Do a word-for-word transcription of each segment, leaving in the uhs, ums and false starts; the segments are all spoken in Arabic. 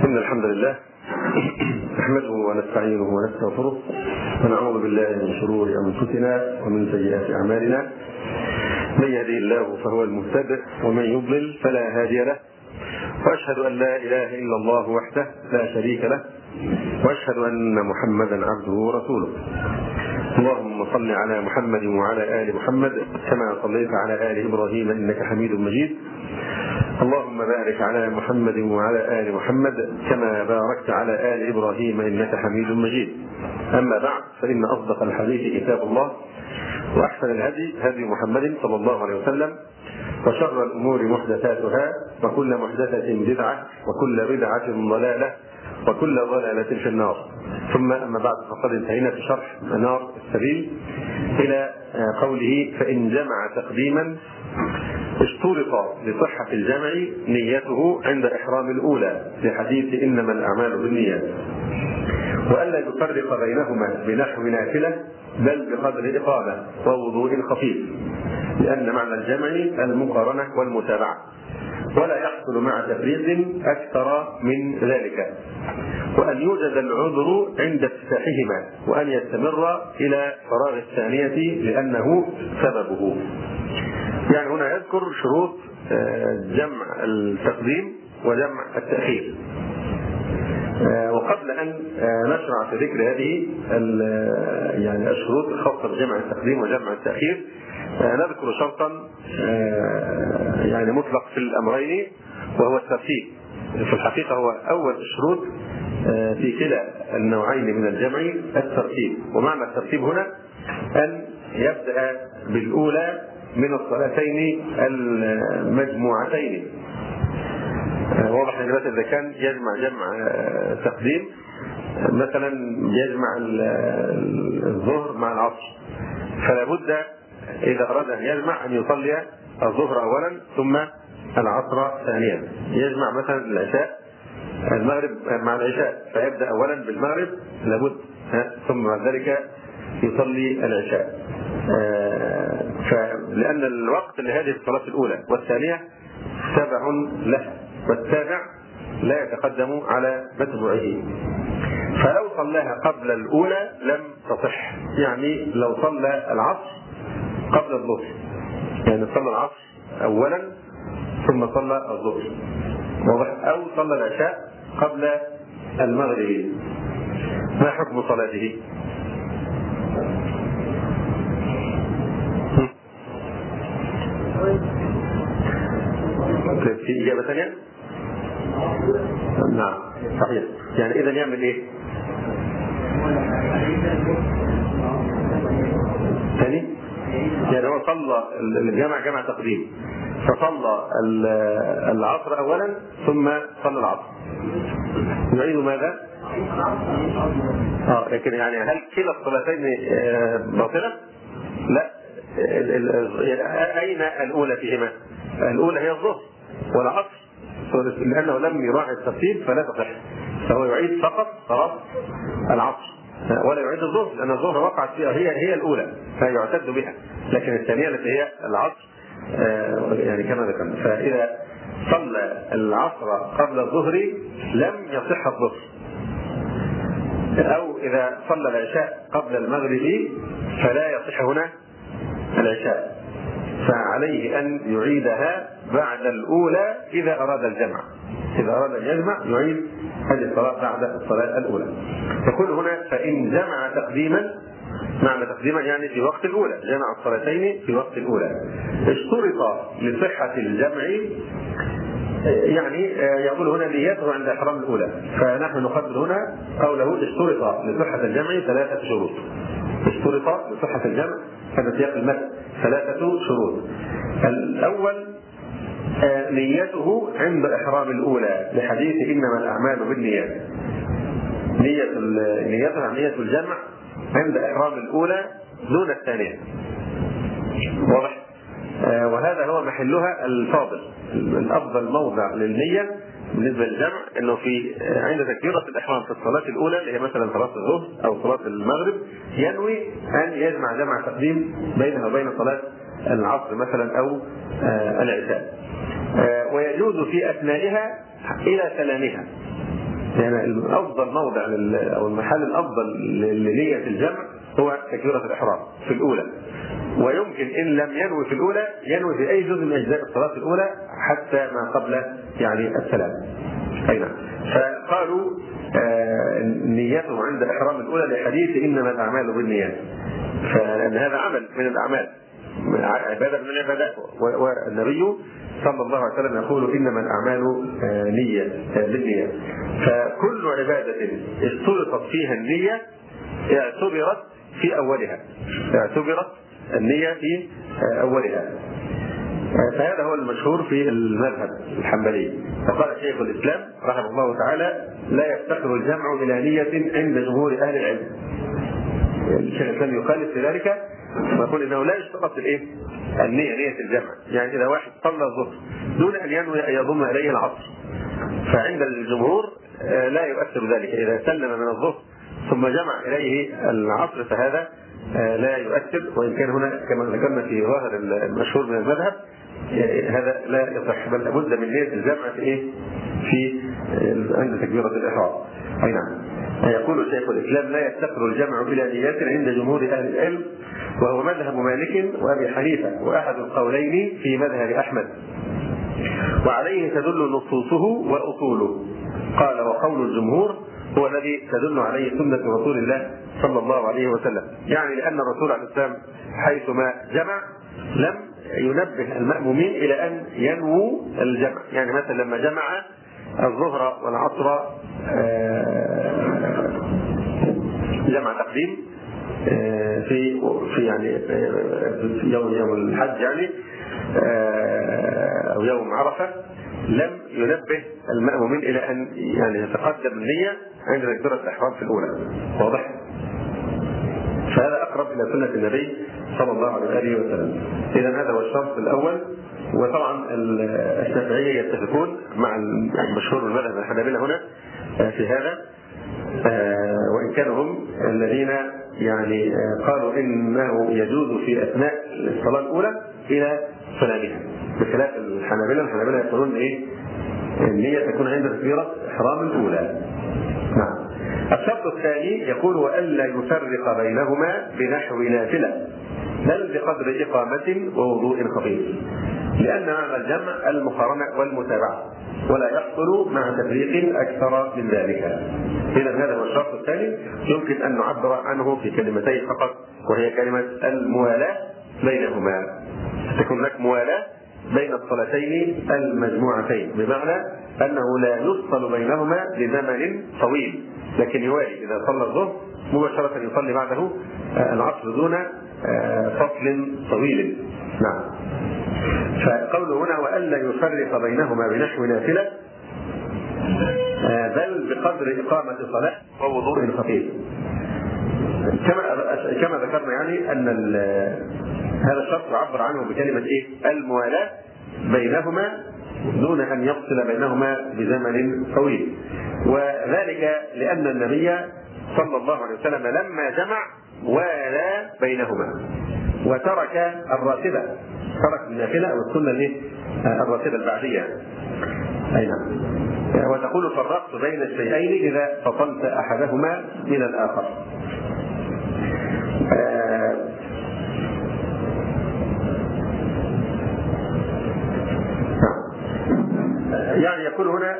إن الحمد لله نحمده ونستعينه ونستغفره ونعوذ بالله من شرور أنفسنا ومن سيئات أعمالنا. من يهده الله فهو المهتد ومن يضلل فلا هادي له، وأشهد أن لا إله إلا الله وحده لا شريك له، وأشهد أن محمدا عبده ورسوله. اللهم صل على محمد وعلى آل محمد كما صليت على آل إبراهيم إنك حميد مجيد. اللهم بارك على محمد وعلى آل محمد كما باركت على آل إبراهيم إنك حميد مجيد. أما بعد، فإن أصدق الحديث كتاب الله، وأحسن الهدي هدي محمد صلى الله عليه وسلم، وشر الأمور محدثاتها، وكل محدثة بدعة، وكل بدعة ضلالة، وكل ضلالة في النار. ثم أما بعد، فقد انتهينا في شرح منار السبيل إلى قوله: فإن جمع تقديما اشترط لصحة الجمع نيته عند إحرام الأولى لحديث إنما الأعمال بالنيات، وألا يفرق بينهما بنحو نافلة بل بقدر إقامة ووضوء خفيف، لأن معنى الجمع المقارنة والمتابعة، ولا يحصل مع تفريق أكثر من ذلك، وأن يوجد العذر عند افتتاحهما، وأن يستمر إلى فراغ الثانية لأنه سببه. يعني هنا يذكر شروط جمع التقديم وجمع التأخير. وقبل أن نشرع في ذكر هذه يعني الشروط الخاصة بجمع التقديم وجمع التأخير، نذكر شرطا يعني مطلق في الأمرين، وهو الترتيب. في الحقيقة هو أول الشروط في كلا النوعين من الجمع الترتيب. ومعنى الترتيب هنا أن يبدأ بالأولى من الصلاتين المجموعتين. واضح ان مثلا اذا كان يجمع جمع تقديم، مثلا يجمع الظهر مع العصر، فلا بد اذا اراد ان يجمع ان يصلي الظهر اولا ثم العصر ثانيا. يجمع مثلا العشاء المغرب مع العشاء، فيبدا اولا بالمغرب لابد، ثم بعد ذلك يصلي العشاء، لأن الوقت لهذه الصلاة الأولى والثانية تابع لها، والتابع لا يتقدم على متبوعه. فلو صلاها قبل الأولى لم تصح. يعني لو صلى العصر قبل الظهر، يعني صلى العصر أولا ثم صلى الظهر، أو صلى العشاء قبل المغرب، ما حكم صلاته؟ في إجابة ثانية؟ نعم صحيح. يعني إذا يعمل إيه؟ ثاني؟ يعني هو صلى الجمع جمع تقديم، فصلى العصر أولا ثم صلى العصر، يعيد ماذا؟ آه لكن يعني هل كلا الصلاتين باطلة؟ لا. أين الأولى فيهما؟ الأولى هي الظهر والعصر، لأنه لم يراعي الترتيب فلا تصح، فهو يعيد فقط خلاص العصر، ولا يعيد الظهر، لأن الظهر وقعت فيها هي هي الأولى فيعتد بها، لكن الثانية التي هي العصر يعني كما ذكرنا. فإذا صلى العصر قبل الظهر لم يصح الظهر، أو إذا صلى العشاء قبل المغرب فلا يصح هنا العشاء، فعليه أن يعيدها بعد الأولى إذا أراد الجمع. إذا أراد أن يجمع يعيد هذه الصلاة بعد الصلاة الأولى. يقول هنا: فإن جمع تقديما، معنى تقديما يعني في وقت الأولى، جمع الصلاتين في وقت الأولى، اشترط لصحة الجمع، يعني يقول هنا نيته عند إحرام الأولى. فنحن نقدر هنا قوله اشترط لصحة الجمع ثلاثة شروط. اشترط لصحة الجمع هذا سياق المتن ثلاثة شروط. الأول نيته عند إحرام الأولى لحديث إنما الأعمال بالنيات. نية نيتها نية الجمع عند إحرام الأولى دون الثانية. واضح؟ وهذا هو محلها الفاضل. الأفضل موضع للنية بالنسبة للجمع أنه في عند تكبيرة الإحرام في الصلاة الأولى اللي هي مثلا صلاة الظهر أو صلاة المغرب ينوي أن يجمع جمع تقديم بينها وبين صلاة العصر مثلا أو العشاء، ويجوز في أثنائها إلى سلامها. يعني أفضل موضع أو المحل الأفضل لنية الجمع هو تكبيرة الإحرام في الأولى، ويمكن إن لم ينوي في الأولى ينوي في أي جزء من أجزاء الصلاة الأولى حتى ما قبل يعني السلام. أي نعم. فقالوا آه نيته عند إحرام الأولى لحديث إنما الأعمال بالنيات، فلأن هذا عمل من الأعمال، عبادة من العبادات، والنبي صلى الله عليه وسلم يقول إنما الأعمال نية بالنية. فكل عبادة اشترطت فيها النية اعتبرت في أولها، اعتبرت النية في أولها. فهذا هو المشهور في المذهب الحنبلي. فقال شيخ الإسلام رحمه الله تعالى لا يفتقر الجمع إلى نية عند جمهور أهل العلم. الشيخ الإسلام يخالف في ذلك ويقول إنه لا يشترط الإيه؟ النية، نية الجمع. يعني إذا واحد صلى الظهر دون أن ينوي أن يضم إليه العصر، فعند الجمهور لا يؤثر ذلك. إذا سلم من الظهر ثم جمع إليه العصر فهذا لا يؤثر، وإن كان هنا كما ذكرنا في ظاهر المشهور من المذهب هذا لا يصح، بل لابد من نية الجمع في إيه؟ في عند تكبيرة الإحرام. أي نعم. يقول شيخ الإسلام لا يفتقر الجمع إلى نيات عند جمهور أهل العلم، وهو مذهب مالك وأبي حنيفة وأحد القولين في مذهب أحمد، وعليه تدل نصوصه وأصوله. قال وقول الجمهور هو الذي تدل عليه سنة رسول الله صلى الله عليه وسلم، يعني لأن الرسول عليه السلام حيثما جمع لم ينبه المأمومين إلى أن ينووا الجمع. يعني مثلا لما جمع الظهر والعصر جمع تقديم في في يعني في يوم يوم الحج يعني أو يوم عرفة، لم ينبه المأمومين إلى أن يعني يتقدم النية عند تكبيرة الإحرام في الأولى. واضح؟ فهذا أقرب إلى سنة النبي صلى الله عليه وسلم. إذا هذا هو الشرط الأول. وطبعا الشافعية يتفقون مع المشهور من مذهب الحنابلة هنا في هذا، وإن كانوا هم الذين يعني قالوا إنه يجوز في أثناء الصلاة الأولى إلى سلامها، بخلاف الحنابلة. الحنابلة يقولون إيه؟ النية تكون عند تكبيرة إحرام الأولى. نعم. الشرط الثاني يقول وألا يفرق بينهما بنحو نافلة بل بقدر إقامة ووضوء خفيف، لأن معنى الجمع المقارنة والمتابعة، ولا يحصل مع تفريق أكثر من ذلك. إذا هذا هو الشرط الثاني يمكن أن نعبر عنه في كلمتين فقط، وهي كلمة الموالاة بينهما. تكون هناك موالاة بين الصلاتين المجموعتين، بمعنى أنه لا يفصل بينهما بزمن طويل، لكن يوالي إذا صلى الظهر مباشرة يصلي بعده العصر دون فصل طويل. نعم. فقوله هنا وألا يفرق بينهما بنحو نافلة بل بقدر إقامة صلاة ووضوء خفيف. كما كما ذكرنا يعني أن هذا الشرط يعبر عنه بكلمة إيه؟ الموالاة بينهما دون أن يفصل بينهما بزمن طويل، وذلك لأن النبي صلى الله عليه وسلم لما جمع والى بينهما وترك الراتبة، ترك النافلة أو السنة الراتبة البعدية. أي نعم. وتقول فرقت بين الشيئين إذا فصلت أحدهما من الآخر. يعني يقول هنا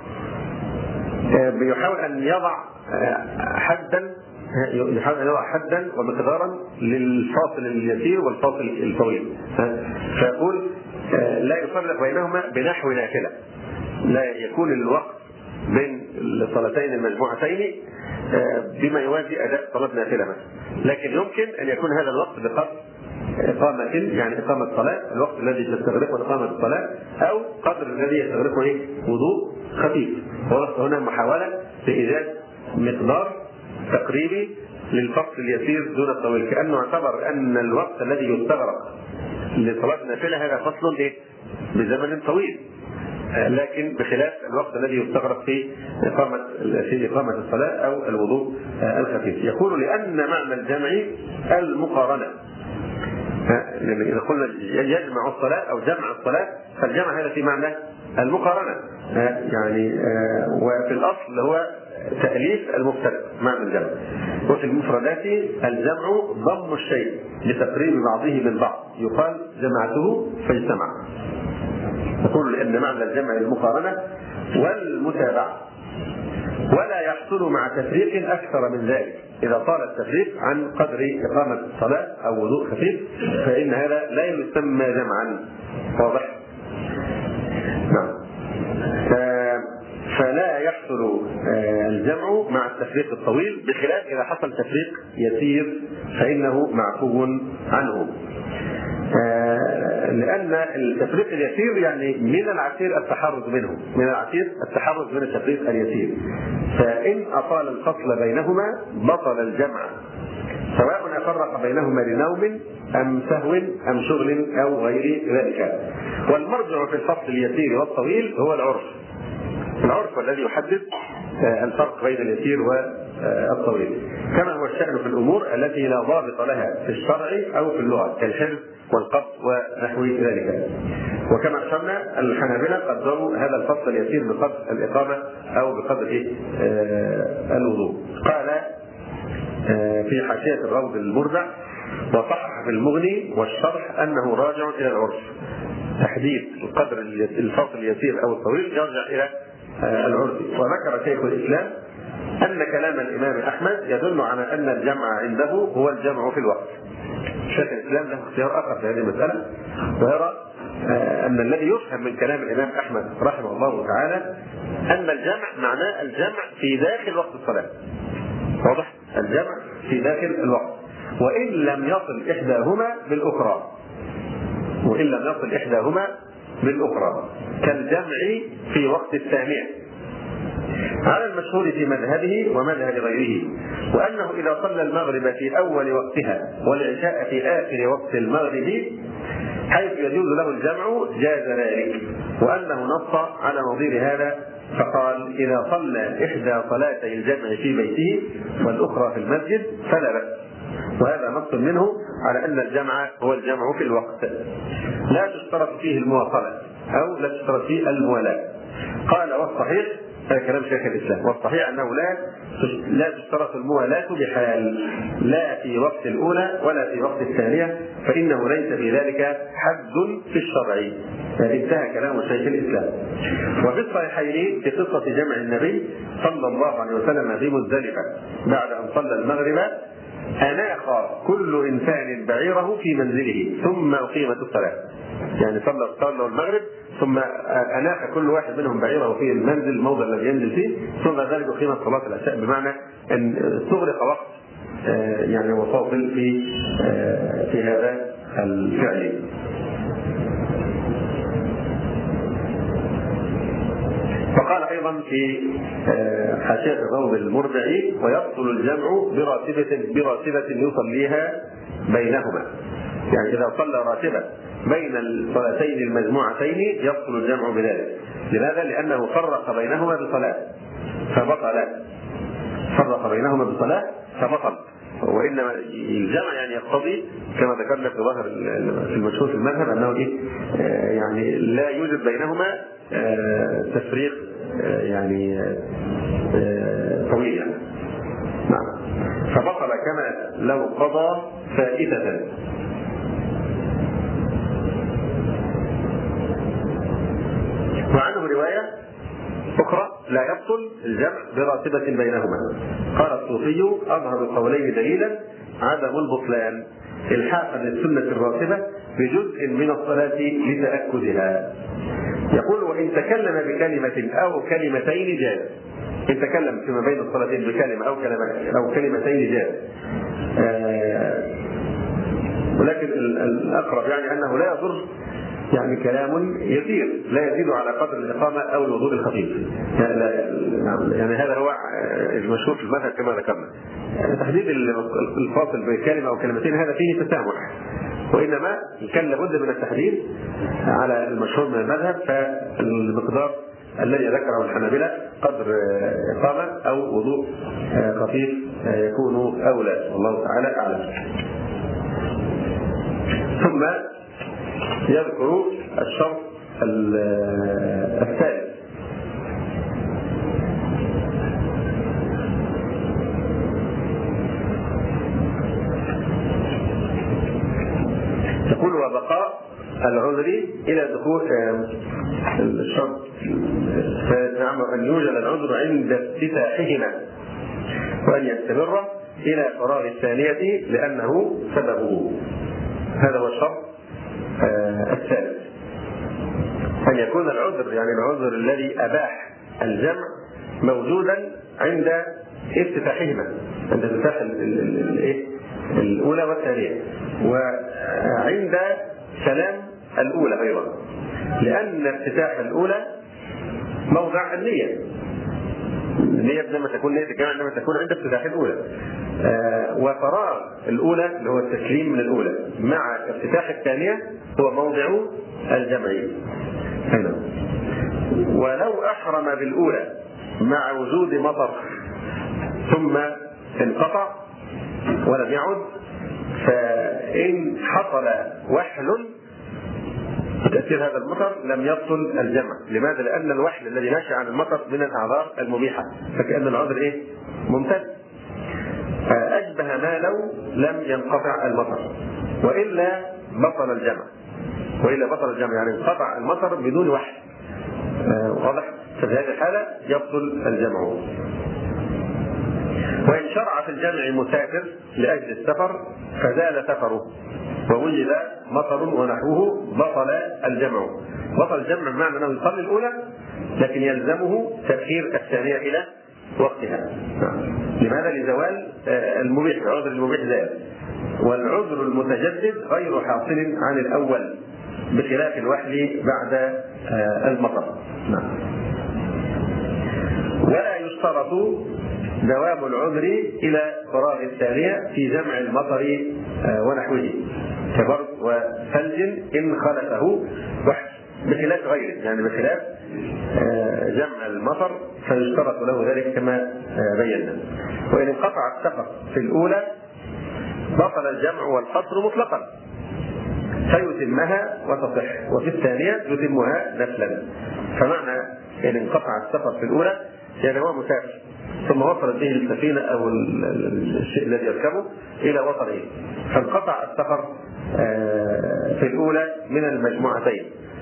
بيحاول أن يضع حدا يحاول أن يضع حدا ومقدارا للفاصل اليسير والفاصل الطويل، فيقول لا يفرق بينهما بنحو نافلة، لا يكون الوقت بين الصلاتين المجموعتين بما يوازي أداء صلاة نافلة مثلا، لكن يمكن أن يكون هذا الوقت بقدر إقامة، يعني إقامة صلاة، الوقت الذي تستغرقه إقامة الصلاة، أو قدر الذي يستغرقه إيه؟ وضوء خفيف. هنا محاولة لإيجاد مقدار تقريبي للفصل اليسير دون الطويل، كأنه اعتبر أن الوقت الذي يستغرق لصلاة النافلة هذا فصل إيه؟ بزمن طويل، لكن بخلاف الوقت الذي يستغرق في إقامة في إقامة الصلاة أو الوضوء الخفيف. يقول لأن معنى الجمع المقارنة، إذا قلنا يجمع الصلاة أو جمع الصلاة فالجمع هذا في معنى المقارنة، يعني وفي الأصل هو تأليف المفترق معنى الجمع، وفي المفردات الجمع ضم الشيء لتقريب بعضه من بعض، يقال جمعته فاجتمع. نقول لأن معنى الجمع المقارنة والمتابعة، ولا يحصل مع تفريق أكثر من ذلك. إذا طال التفريق عن قدر إقامة الصلاة أو وضوء خفيف فإن هذا لا يسمى جمعا. واضح؟ نعم. فلا يحصل الجمع مع التفريق الطويل، بخلاف إذا حصل تفريق يسير فإنه معفو عنه، لأن التفريق اليسير يعني من العسير التحرز منه، من العسير التحرز من التفريق اليسير، فإن أطال الفصل بينهما بطل الجمع، سواء أفرق بينهما لنوم أم سهو أم شغل أو غير ذلك. والمرجع في الفصل اليسير والطويل هو العرف، العرف الذي يحدد الفرق بين اليسير والطويل، كما هو الشأن في الأمور التي لا ضابط لها في الشرع أو في اللغة كالحفظ والقبض ونحو ذلك. وكما أشرنا الحنابلة قدروا هذا الفصل اليسير بقدر الإقامة أو بقدر الوضوء. قال في حاشية الروض المربع: وصحح في المغني والشرح أنه راجع إلى العرف، تحديد القدر الفصل اليسير أو الطويل يرجع إلى العرف. وذكر شيخ الإسلام أن كلام الإمام أحمد يدل على أن الجمع عنده هو الجمع في الوقت. شيخ الإسلام له اختيار آخر في هذه المسألة، ويرى أن الذي يفهم من كلام الإمام أحمد رحمه الله تعالى أن الجمع معناه الجمع في داخل وقت الصلاة. واضح؟ الجمع في داخل الوقت، وإن لم يصل إحداهما بالأخرى، وإن لم يصل إحداهما بالأخرى كالجمع في وقت الثانية على المشهور في مذهبه ومذهب غيره، وأنه إذا صلى المغرب في أول وقتها والعشاء في آخر وقت المغرب حيث يجوز له الجمع جاز ذلك، وأنه نص على نظير هذا فقال: إذا صلى إحدى صلاتي الجمع في بيته والأخرى في المسجد فلا بأس. وهذا نص منه على أن الجمع هو الجمع في الوقت، لا تشترط فيه المواصلة أو لا تشترط فيه الموالاة. قال: والصحيح، هذا كلام شيخ الإسلام، والصحيح أنه لا لا تشترط الموالاة بحال، لا في وقت الأولى ولا في وقت الثانية، فإنه ليس في ذلك حد في الشرع. انتهى كلام شيخ الإسلام. وفي الصحيحين في قصة جمع النبي صلى الله عليه وسلم في مزدلفة بعد أن صلى المغرب أناخ كل إنسان بعيره في منزله ثم أقيمت الصلاة، يعني صلى صلى المغرب ثم أناخ كل واحد منهم بعيره في المنزل الموضع الذي ينزل فيه، ثم ذلك أقيمت صلاة العشاء، بمعنى أن استغرق وقت يعني وفاصل في في هذا الفعل. فقال أيضا في حاشية الروض المربعي: ويبطل الجمع براتبة براتبة يصليها بينهما، يعني إذا صلى راتبة بين الصلاتين المجموعتين يبطل الجمع بذلك. لماذا؟ لأنه فرق بينهما بصلاة فبطل، فرق بينهما بصلاة فبطل. وإنما الجمع يعني يقتضي كما ذكرنا في ظاهر في المشهور في المذهب أنه إيه؟ يعني لا يوجد بينهما تفريق يعني طويل يعني. نعم. فبطل كما لو قضى فائتة. وعنه رواية أخرى: لا يبطل الجمع براتبة بينهما. قال الصوفي: أظهر القولين دليلا عدم البطلان الحاقا للسنة الراتبة بجزء من الصلاة لتأكدها. يقول: وإن تكلم بكلمة أو كلمتين جاز، إن تكلم فيما بين الصلاتين بكلمة أو كلمة أو كلمتين جاز، آه ولكن الأقرب يعني أنه لا يضر، يعني كلام يسير لا يزيد على قدر الإقامة أو الوضوء الخفيف، يعني, يعني هذا هو المشهور في المذهب كما ذكرنا. يعني تحديد الفاصل بين كلمة أو كلمتين هذا فيه تسامح، وإنما كان لابد من التحديد على المشهور من المذهب، فالمقدار الذي ذكره الحنابلة قدر إقامة أو وضوء خفيف يكون أولى، والله تعالى أعلم. ثم يذكر الشرط الثالث. يقول وبقاء العذر إلى دخول الشرط نعم أن يوجد العذر عند افتتاحهما وأن يستمر إلى فراغ الثانية لأنه سببه. هذا هو الشرط الثالث، أن يكون العذر يعني العذر الذي أباح الجمع موجودا عند افتتاحهما، عند افتتاح الأولى والثانية، وعند سلام الأولى أيضا، لأن افتتاح الأولى موضع النية. النية عندما تكون نية الجمع عندما تكون عند افتتاح الأولى، آه وفراغ الأولى اللي هو التسليم من الأولى مع افتتاح الثانية هو موضع الجمع هنا. ولو أحرم بالأولى مع وجود مطر ثم انقطع ولم يعد، فإن حصل وحل تأثير هذا المطر لم يبطل الجمع. لماذا؟ لأن الوحل الذي نشأ عن المطر من الأعذار المبيحة، فكأن العذر إيه؟ ممتد. أشبه ما لو لم ينقطع المطر، وإلا بطل الجمع، وإلا بطل الجمع يعني انقطع المطر بدون وحل. واضح؟ ففي هذه الحالة يبطل الجمع. وإن شرع في الجمع مسافر لأجل السفر فزال سفره ووجد مطر ونحوه بطل الجمع. بطل الجمع بمعنى أنه يصلي الأولى لكن يلزمه تأخير الثانية إلى وقتها. لماذا؟ لزوال المبيح، العذر المبيح زال، والعذر المتجدد غير حاصل عن الأول بخلاف الوحل بعد المطر. ولا يشترط دوام العذر إلى فراغ الثانية في جمع المطر ونحوه كبرد وثلج إن خلفه وحل، بخلاف غيره، يعني بخلاف جمع المطر فيشترط له ذلك كما بينا. وإن انقطع السفر في الأولى بطل الجمع والقصر مطلقا فيتمها وتصح، وفي الثانية يتمها نفلا. فمعنى إن انقطع السفر في الأولى يعني هو مسافر ثم وصلت به السفينة أو الشيء الذي يركبه إلى وطنه، فانقطع السفر في الأولى من المجموعتين.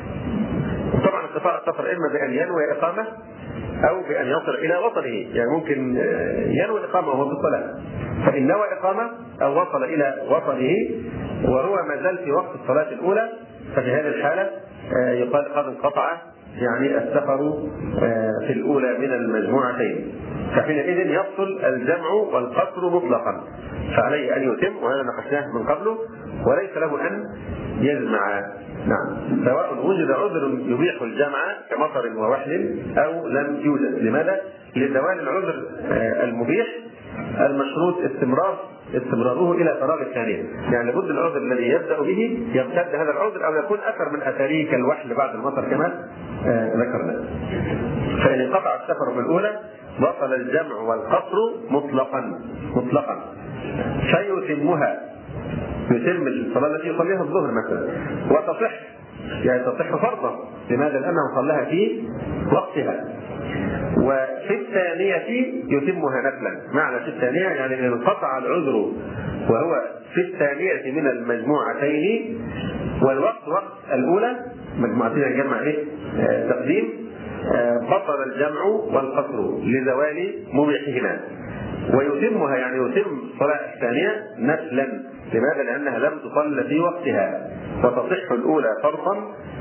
وطبعا انقطاع السفر إما بأن ينوي إقامة أو بأن يصل إلى وطنه، يعني ممكن ينوي الإقامة وهو في الصلاة، فإن نوى إقامة أو وصل إلى وطنه وهو ما زال في وقت الصلاة الأولى ففي هذه الحالة يقال قد انقطع يعني السفر في الأولى من المجموعتين، فحينئذ يبطل الجمع والقصر مطلقا، فعليه أن يتم، وهذا نقشناه من قبله، وليس له أن يجمع. نعم، سواء وجد عذر يبيح الجمع كمطر ووحل أو لم يوجد. لماذا؟ لزوال العذر المبيح المشروط استمرار استمراره إلى فراغ الثانية، يعني لابد العذر الذي يبدأ به يمتد هذا العذر أو يكون أثر من أثاره كالوحل بعد المطر كما ذكرنا. فإن انقطع السفر في الأولى بطل الجمع والقصر مطلقا مطلقا فيتمها، يتم الصلاة التي يصليها الظهر مثلا وتصح، يعني تصح فرضا. لماذا؟ لأنه صلاها في وقتها. وفي الثانية يتمها نفلا. معنى في الثانية يعني إن انقطع العذر وهو في الثانية من المجموعتين والوقت وقت الأولى، مجموعتين يجمع إيه؟ آه تقديم، آه بطل الجمع والقصر لزوال مبيحهما، ويتمها يعني يتم صلاة الثانية نفلا. لماذا؟ لأنها لم تصل في وقتها، وتصح الأولى فرضا،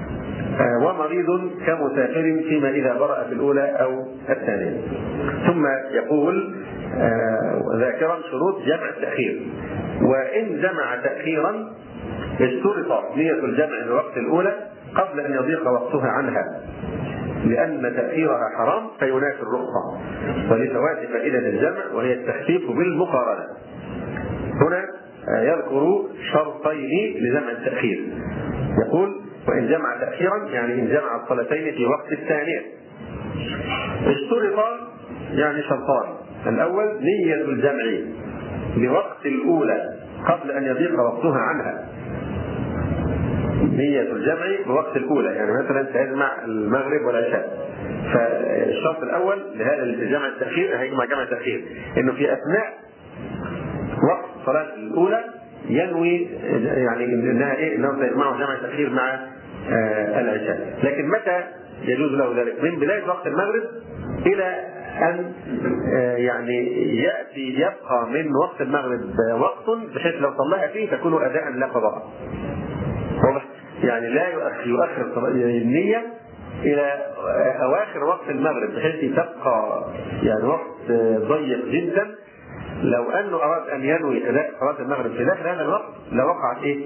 آه ومريض كمسافر فيما إذا برأ في الأولى أو الثانية. ثم يقول آه ذاكرا شروط جمع التأخير. وإن جمع تأخيرا اشترط نية الجمع لوقت الأولى قبل أن يضيق وقتها عنها، لأن تأخيرها حرام فينافي الرخصة ولفوات فائدة الجمع وهي التخفيف بالمقارنة. هنا يذكر شرطين لجمع التأخير، يقول وإن جمع تأخيرا يعني إن جمع الصلاتين في وقت الثانية اشترط يعني شرطان. الأول نية الجمع لوقت الأولى قبل أن يضيق وقتها عنها، نية الجمع بوقت الأولى، يعني مثلا سيجمع المغرب والعشاء، فالشرط الأول لهذا الجمع التأخير هيجمع جمع التأخير إنه في أثناء وقت الصلاة الأولى ينوي يعني إنها إيه إنه سيجمع جمع التأخير مع آه العشاء. لكن متى يجوز له ذلك؟ من بداية وقت المغرب إلى أن آه يعني يأتي يبقى من وقت المغرب وقت بحيث لو صلاها فيه تكون أداء لا قضاء. واضح؟ يعني لا يؤخر, يؤخر النية إلى أواخر وقت المغرب بحيث تبقى يعني وقت ضيق جدا. لو أنه أراد أن ينوي أداء صلاة المغرب في داخل هذا الوقت لوقعت إيه؟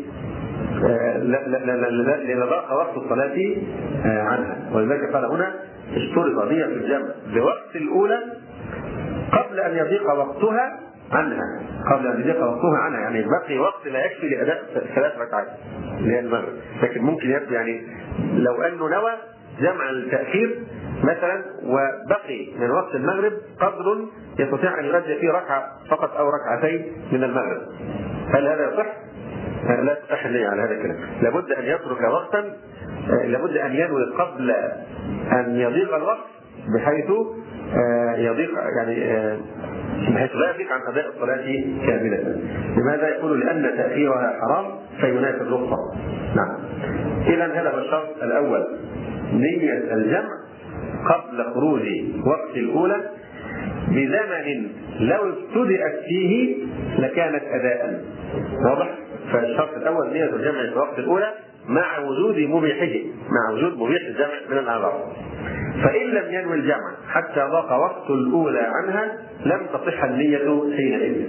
لضاق وقت الصلاة عنها. ولذلك قال هنا اشترط نية الجمع بوقت الأولى قبل أن يضيق وقتها عنها، قبل أن يضيق وقتها عنها، يعني بقي وقت لا يكفي لأداء ثلاث ركعات اللي هي المغرب. لكن ممكن يبقى يعني لو أنه نوى جمع التأخير مثلا وبقي من وقت المغرب قدر يستطيع أن يؤدي فيه ركعة فقط أو ركعتين من المغرب، هل هذا يصح؟ لا تصح النية على هذا الكلام. لابد أن يترك وقتا، لابد أن ينوي قبل أن يضيق الوقت بحيث يضيق يعني بحيث لا يضيق عن أداء الصلاة كاملة. لماذا؟ يقول لأن تأخيرها حرام فينافي الرخصة. نعم. إذا هذا هو الشرط الأول، نية الجمع قبل خروج وقت الأولى بزمن لو ابتدأت فيه لكانت أداء. واضح؟ فالشرط الأول نية الجمع في وقت الأولى مع وجود مبيحه، مع وجود مبيح الجمع من الأعذار. فإن لم ينوي الجمع حتى ضاق وقت الأولى عنها لم تصح النية حينئذ.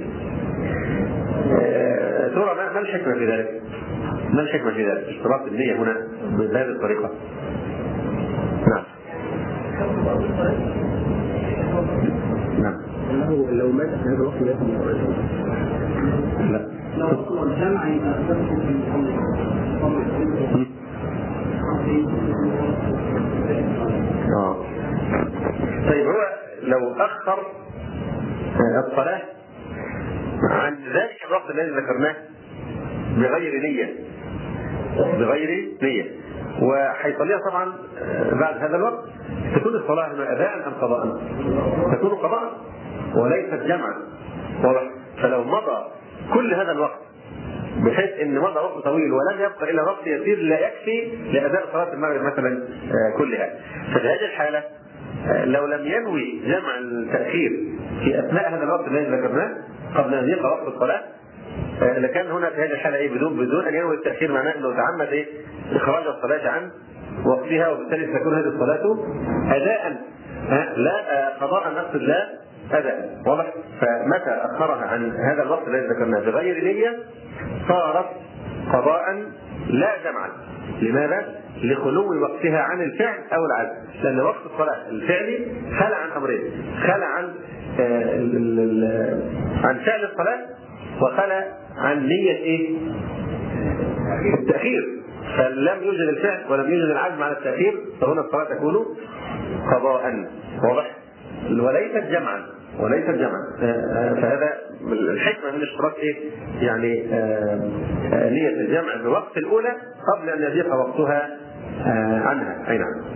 ترى ما الحكمة في ذلك؟ ما الحكمة في ذلك؟ اشتراط النية هنا بهذه الطريقة. نعم. نعم. لو مات في هذا الوقت لا لا. لو الجمع اه طيب هو لو أخر الصلاة عن ذلك الوقت الذي ذكرناه بغير نية، بغير نية وحيصليها طبعا بعد هذا الوقت، تكون الصلاة هنا أداء أم قضاء؟ تكون قضاء وليست جمعا. واضح؟ فلو مضى كل هذا الوقت بحيث ان مضى وقت طويل ولم يبقى الا وقت يسير لا يكفي لاداء صلاه المغرب مثلا كلها، ففي هذه الحاله لو لم ينوي جمع التاخير في اثناء هذا الوقت الذي ذكرناه قبل ان يضيق وقت الصلاه لكان هنا في هذه الحاله ايه بدون بدون ان ينوي التاخير، معناه انه تعمد ايه اخراج الصلاه عن وقتها، وبالتالي تكون هذه الصلاه اداء لا قضاء، نقصد لا أداء. واضح؟ فمتى أخرها عن هذا الوقت الذي ذكرناه بغير نية صارت قضاء لا جمعا. لماذا؟ لخلو وقتها عن الفعل أو العزم، لأن وقت الصلاة الفعلي خلع عن أمرين، خلع عن عن فعل الصلاة وخلع عن نية إيه؟ التأخير، فلم يوجد الفعل ولم يوجد العزم على التأخير، فهنا الصلاة تكون قضاء. واضح؟ وليست جمعا، وليست جمعا. فهذا الحكمة من اشتراط ايه؟ يعني نية الجمع بوقت الأولى قبل أن يضيق وقتها عنها. أي نعم.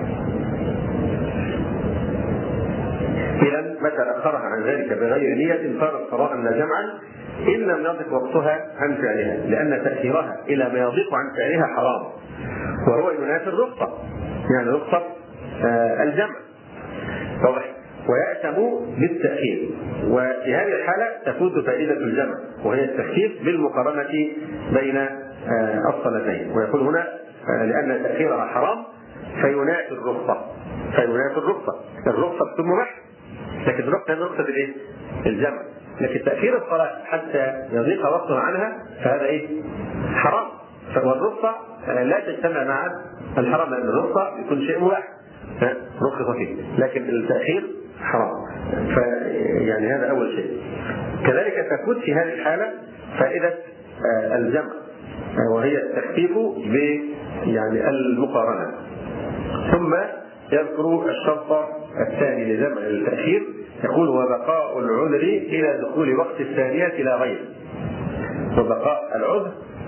إذا متى أخرها عن ذلك بغير نية صارت قضاء لا جمعا إن لم يضيق وقتها عن فعلها، لأن تأخيرها إلى ما يضيق عن فعلها حرام، وهو ينافي الرخصة، يعني رخصة الجمع. واضح؟ ويأتم بالتأخير، وفي هذه الحالة تفوت فائدة الجمع وهي التخفيف بالمقارنة بين الصلاتين. ويقول هنا لأن تأخيرها حرام فينافي الرخصة، فينافي الرخصة. الرخصة بتكون مباح، لكن الرخصة هي رخصة الايه؟ الجمع. لكن تأخير الصلاة حتى يضيق وقتها عنها فهذا ايه؟ حرام. والرخصة لا تجتمع مع الحرام، لأن الرخصة يكون شيء مباح رخصة فيه، لكن التأخير حرام. فيعني هذا أول شيء. كذلك تفوت في هذه الحالة فائدة الجمع وهي التخفيف ب يعني المقارنة. ثم يذكر الشرط الثاني لجمع التأخير، يقول وبقاء العذر إلى دخول وقت الثانية لا غير. وبقاء العذر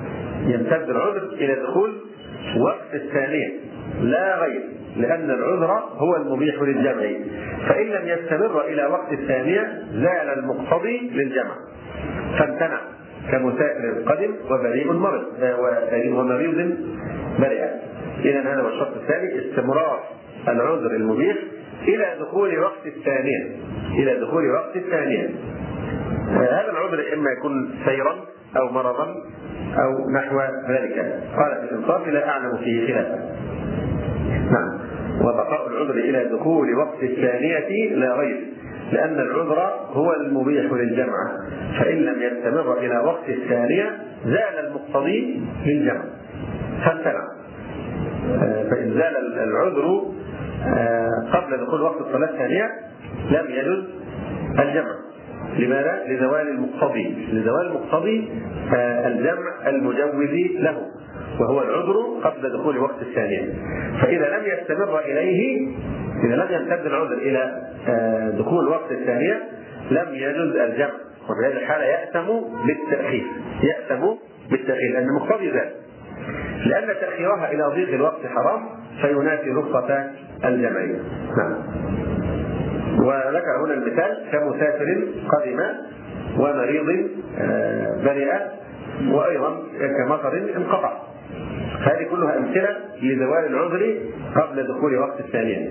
يمتد العذر إلى دخول وقت الثانية لا غير، لأن العذر هو المبيح للجمع، فإن لم يستمر إلى وقت الثانية زال المقتضي للجمع فامتنع، كمسافر قدم وبريء مرض ومريض برئ. إذا هذا هو الشرط الثاني، استمرار العذر المبيح إلى دخول وقت الثانية إلى دخول وقت الثانية. هذا العذر إما يكون سيرا أو مرضا أو نحو ذلك. قال في الإنصاف لا أعلم فيه خلافا. نعم. وبقاء العذر إلى دخول وقت الثانية لا غير، لأن العذر هو المبيح للجمع، فإن لم يستمر إلى وقت الثانية زال المقتضي للجمع فامتنع. فإن زال العذر قبل دخول وقت الصلاة الثانية لم يجوز الجمع. لماذا؟ لزوال المقتضي لزوال المقتضي الجمع المجوز له، وهو العذر قبل دخول وقت الثانية. فإذا لم يستمر إليه إذا لم يمتد العذر إلى دخول وقت الثانية لم يجوز الجمع، وفي هذه الحالة يأثم بالتأخير يأثم بالتأخير لأن المقتضي ذلك، لأن تأخيرها إلى ضيق الوقت حرام فينافي رخصة الجمعية. نعم. وذكر هنا المثال كمسافر قدم ومريض برئ وأيضا كمطر انقطع. هذه كلها أمثلة لزوال العذر قبل دخول وقت الثانية.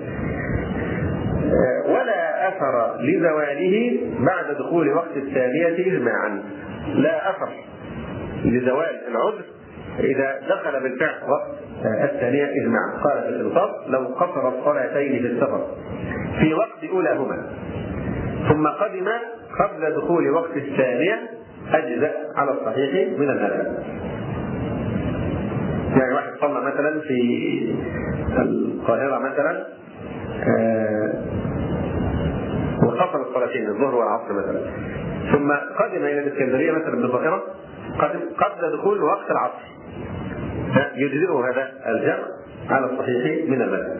ولا أثر لزواله بعد دخول وقت الثانية إجماعا. لا أثر لزوال العذر إذا دخل بالفعل وقت الثانية إجماعا. قال في الإنصاف لو قصر الصلاتين في السفر في وقت أولاهما ثم قدم قبل دخول وقت الثانية أجزأ على الصحيح من المذهب. يعني واحد صلى مثلا في القاهرة مثلا وقصر الصلاتين الظهر والعصر مثلا، ثم قدم إلى الإسكندرية مثلا بالظاهرة قدم قبل دخول وقت العصر، يجزئه هذا الجمع على الصحيح من المذهب.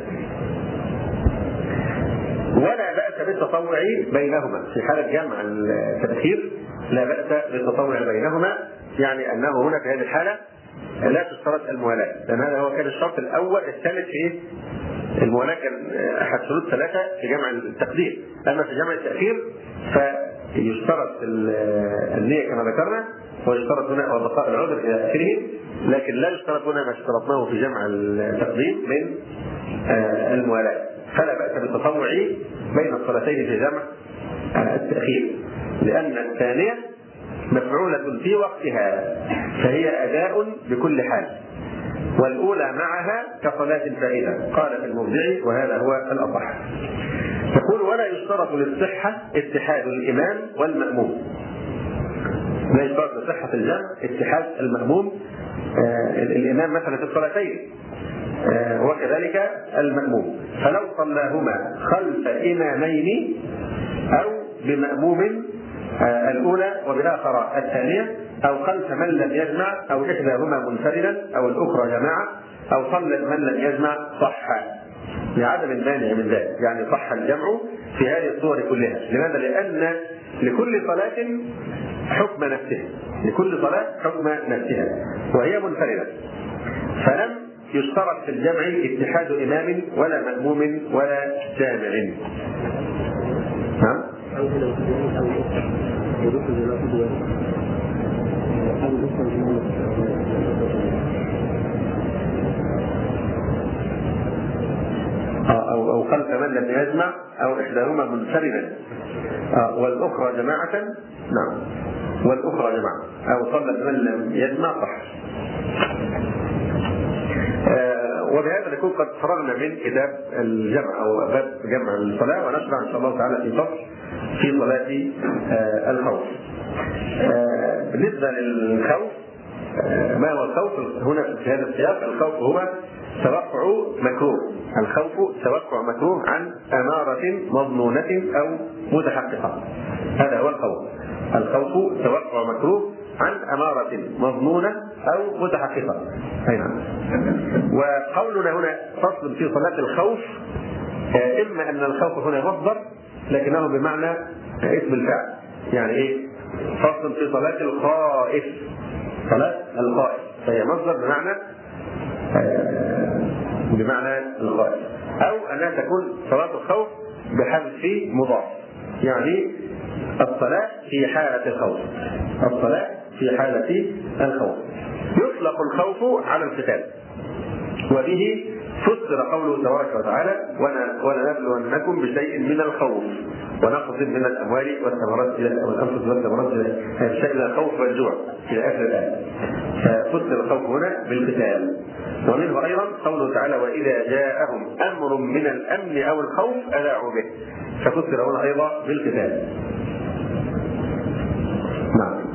ولا بأس بالتطوع بينهما في حالة جمع التأخير، لا بأس بالتطوع بينهما، يعني أنه هنا في هذه الحالة لا تشترط الموالاة، لأن هذا هو كان الشرط الأول. الثالث في الموالاة كان أحد شروط ثلاثة في جمع التقدير، أما في جمع التأخير فيشترط النية كما ذكرنا، ويشترط هنا بقاء العذر إلى آخره، لكن لا يشترط هنا ما اشترطناه في جمع التقديم من الموالاة. فلا بأس بالتطوع بين الصلاتين في جمع التأخير، لأن الثانية مفعولة في وقتها فهي أداء بكل حال، والأولى معها كصلاة فائدة. قال في المبدع وهذا هو الأصح. يقول ولا يشترط للصحة اتحاد الإمام والمأموم. لا يشترط لصحة الجمع اتحاد المأموم آه الإمام مثلا في الصلاتين آه وكذلك المأموم، فلو صلاهما خلف إمامين أو بمأموم آه الأولى وبآخر الثانية، أو خلف من لم يجمع، أو إحداهما منفردا أو الأخرى جماعة، أو صلى من لم يجمع صح لعدم المانع من ذلك، يعني صح الجمع في هذه الصور كلها. لماذا؟ لأن لكل صلاة حكم نفسها لكل صلاة حكم نفسها وهي منفردة، فلم يشترط في الجمع اتحاد إمام ولا مأموم ولا جامع. نعم. أو أو خلف من لم يجمع، أو إحداهما منفردا والأخرى جماعة. نعم. والأخرى جماعة، أو صلى من لم يجمع صح. وبهذا نكون قد فرغنا من كتاب الجمع أو باب جمع الصلاة، ونشرع إن شاء الله تعالى في فصل في صلاة الخوف. بالنسبة للخوف، ما هو الخوف هنا في هذا السياق؟ الخوف هو توقع مكروه الخوف توقع مكروه عن أمارة مظنونة أو متحققة. هذا هو الخوف الخوف توقع مكروه عن أمارة مظنونة أو متحققة. أي نعم. وقولنا هنا فصل في صلاة الخوف، إما أن الخوف هنا مصدر لكنه بمعنى اسم الفعل، يعني إيه؟ فصل في صلاة الخائف صلاة الخائف فهي مصدر بمعنى بمعنى الخائف، أو أنها تكون صلاة الخوف بحذف مضاف، يعني الصلاة في حالة الخوف، الصلاة في حالة الخوف. يطلق الخوف على القتال، وبه فسر قوله تبارك وتعالى: ولنبلونكم بشيء من الخوف ونقص من الاموال والثمرات والانفس والثمرات الى الخوف والجوع الى اخر الايه. ففسر الخوف هنا بالقتال. ومنه ايضا قوله تعالى: واذا جاءهم امر من الامن او الخوف اذاعوا به، ففسر هنا ايضا بالقتال. نعم.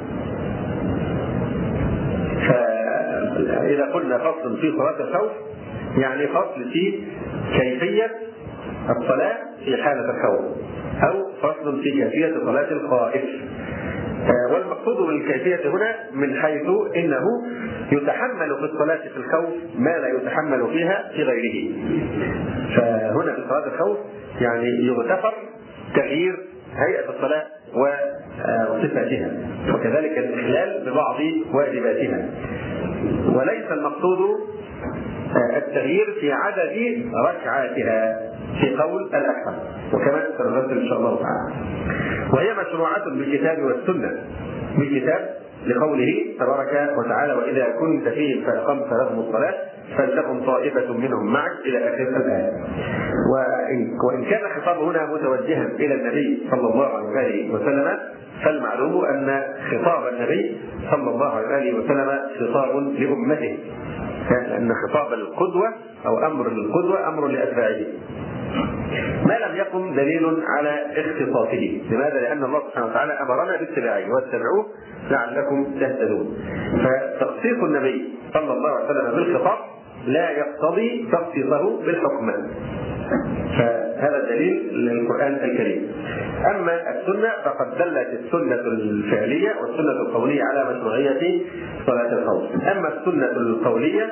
فاذا قلنا فصل في صلاه الخوف يعني فصل في كيفيه الصلاه في حاله الخوف، أو فصل في كيفية صلاة الخائف. والمقصود بالكيفية هنا من حيث إنه يتحمل في الصلاة في الخوف ما لا يتحمل فيها في غيره. فهنا في صلاة الخوف يعني يغتفر تغيير هيئة الصلاة وصفاتها، وكذلك الإخلال ببعض واجباتها، وليس المقصود التغيير في عدد ركعاتها في قول الأكثر، وكما سنفصل إن شاء الله تعالى. وهي مشروعة بالكتاب والسنة. بالكتاب لقوله تبارك وتعالى: وإذا كنت فيهم فأقمت لهم الصلاة فلتكن طائفة منهم معك إلى آخر الآية. وإن كان الخطاب هنا متوجها إلى النبي صلى الله عليه وسلم، فالمعلوم أن خطاب النبي صلى الله عليه وسلم خطاب لأمته، لأن خطاب القدوة أو أمر القدوة أمر لأتباعه، ما لم يقم دليل على اختصاصه. لماذا؟ لأن الله سبحانه وتعالى أمرنا باتباعه: واتبعوه لعلكم تهتدون. فتخصيص النبي صلى الله عليه وسلم بالخطاب لا يقتضي تخصيصه بالحكم، فهذا دليل للقرآن الكريم. أما السنة فقد دلت السنة الفعلية والسنة القولية على مشروعية صلاة الخوف. أما السنة القولية